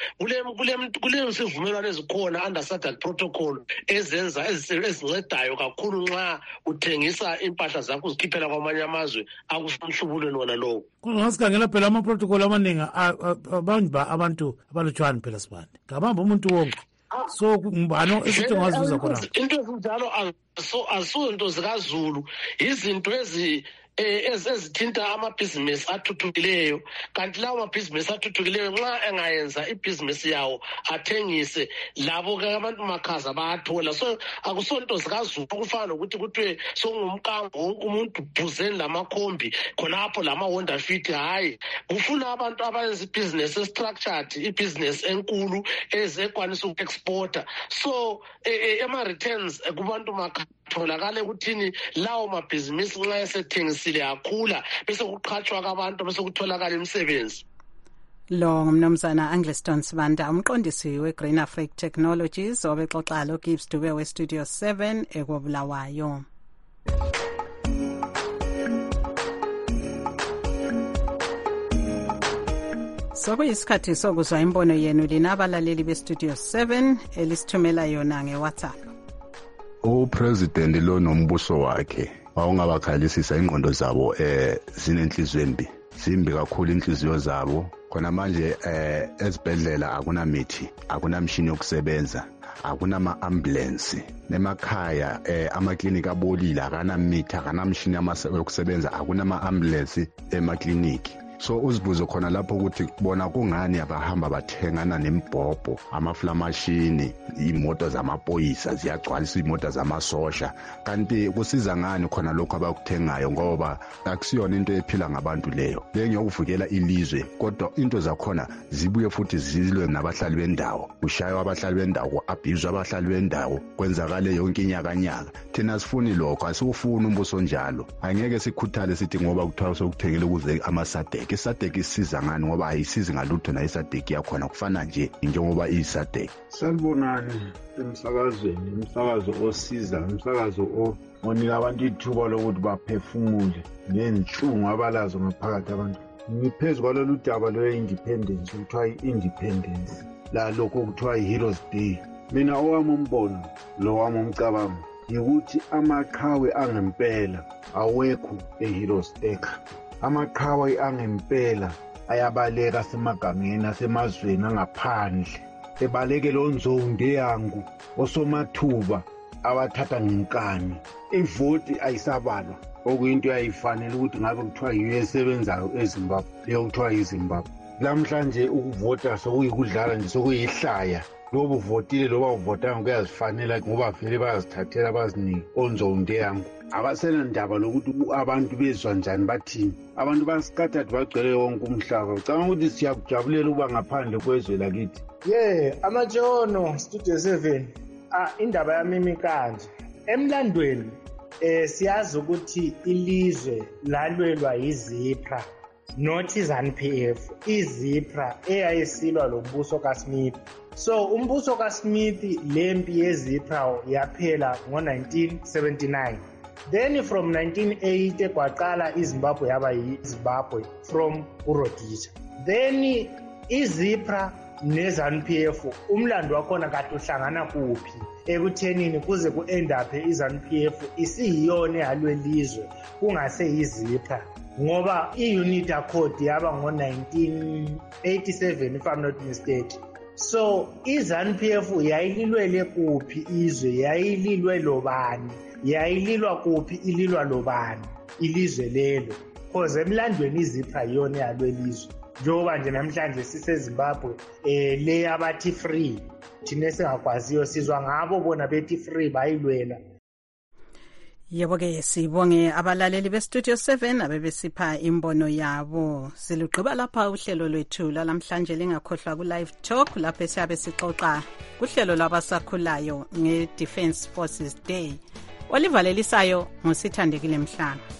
Kule sivumelwano ezikhona under SADC protocol ezenza ezincedayo kakhulu nxa uthengisa impahla zakho uzikhiphela kwamanye amazwe akusemhlubulweni wona lowo. Ngasikhangela phela ama-protocol amaningi abamba abantu abalutshwane phela Sibanda ngabamba umuntu wonke. So ngibano esithi ngazuza khona into ezinjalo azisunto zikaZulu izinto ezi ezithinta amabhizinesi athuthukileyo kanti lawo mabhizinesi athuthukileyo nxa engayenza ibhizinesi yawo athengise labo-ke abantu makhaza bayathola. So akusonto zikaZulu okufana nokuthi kuthiwe sokungumkambo wonke umuntu bhuzeni lamakhombi khonapho lama-Honda Fit. Hhayi, kufuna abantu abayenza ibhizinesi estructured, ibhizinesi enkulu ezekwanisa uku-exporta. So ema-returns kubantu makhaza tholakale ukuthini lawo mabhizinisi nxa esethengisile akhula bese kuqhatshwa kwabantu bese kutholakala imisebenzi. Lo ngumnumzana Angliston Sibanda umqondisi we-Green Africa Technologies obexoxa lo Gibbs Dube we-Studio seven ekobulawayo. Sokuyisikhathi sokuzwa imbono yenu lina abalaleli be-Studio seven elisithumela yona nge-WhatsApp. Upresident lo nombuso wakhe wawungabakhalisisa ingqondo zabo eh zinenhliziyo embi zimbi kakhulu inhliziyo zabo khona manje eh ezibhedlela akunamithi akunamshini yokusebenza akunama ambulance nemakhaya eh amaklinika abolile akanamithi akanamshini yokusebenza akunama ambulance emakliniki. So uzibuzo khona lapho ukuthi bona kungani abahamba bathengana nembhobho amaflamashini imoto zamaphoyisa ziyagcwalisa imoto zamasosha kanti kusiza ngani khona lokho abakuthengayo ngoba akusiyona into ephila ngabantu leyo lengiyokuvukela ilizwe kodwa into zakhona zibuye futhi zilwe nabahlali bendawo kushaywa abahlali bendawo ku-abuse abahlali bendawo kwenzakale yonke inyakanyaka. Thina sifuni lokho asifuni umbuso njalo angeke sikhuthale sithi ngoba kuthiwa sokuthengela ukuze amasadek isadek isiza ngani ngoba ayisizi ngalutho na isadek yakhona kufana nje njengoba iyisadek. Sanibonani emsakazweni umsakazo osiza umsakazo onika abantu ithuba lokuthi baphefumule ngenhlungu abalazo ngaphakathi abantu. Ngiphezu kwalolu daba lwe-independence kuthiwa i-independence la lokho kuthiwa i-Heroes Day. Mina owami umbono lo wami umcabango yikuthi amaqhawe angempela awekho e-Heroes Day. Amaqhawe angempela ayabaleka semagangeni asemazweni angaphandle ebaleke lo nzonde yangu osomathuba abathatha ngenkani. Ivoti ayisabalwa okuyinto yayifanele ukuthi ngabe kuthiwa yiyo esebenzayo eZimbabwe leyo kuthiwa yiZimbabwe. Namhlanje ukuvota sokuyikudlala nje sokuyihlaya lobo votile loba uvotanga kuyazifanela ngoba vele bayazithathela bazinike onzonde yangu. Abasena ndaba lokuthi abantu bezwa njani bathini. Abantu basikathathi bagcwele wonke umhlaba. Ucabanga ukuthi siyakujabulela ukuba ngaphandle kwezwe lakithi. Ye amatshono Studio seven ah indaba yami imi kanje. Emlandweni eh siyazi ukuthi ilizwe lalwelwa yiZIPRA not iZANU-P F. iZIPRA eyayisilwa lombuso kaSmith. So umbuso kaSmith lempi yeZIPRA yaphela ngo nineteen seventy-nine. Then from nineteen eighty kwaqala iZimbabwe yaba yiZimbabwe from uRhodesia. Then iZIPRA ne-ZANU P F umlando wakhona kade uhlangana kuphi ekuthenini kuze ku-endaphe i-ZANU P F isiyiyona eyalwe lizwe kungaseyizipha ngoba i-unit accord yaba ngo-nineteen eighty-seven if I'm not mistaken. So i-ZANU P F yayililwele kuphi izwe, yayililwe lobani, yayililwa kuphi, ililwa lobani ilizwe lelo, cause emlandweni izipha yiyona eyalwe lizwe. Njengoba nje namhlanje siseZimbabwe eh le abathi free thina singakwaziyo sizwa ngabo bona bethi free bayilwela. Yebo-ke sibonge abalaleli bestudio seven abebesipha imbono yabo. Silugqiba lapha uhlelo lwethu lalamhlanje lingakhohlwa ku-live talk lapho siyabe sixoxa kuhlelo lwabasakhulayo nge-Defence Forces Day. Olivalelisayo ngusithandekile Mhlanga.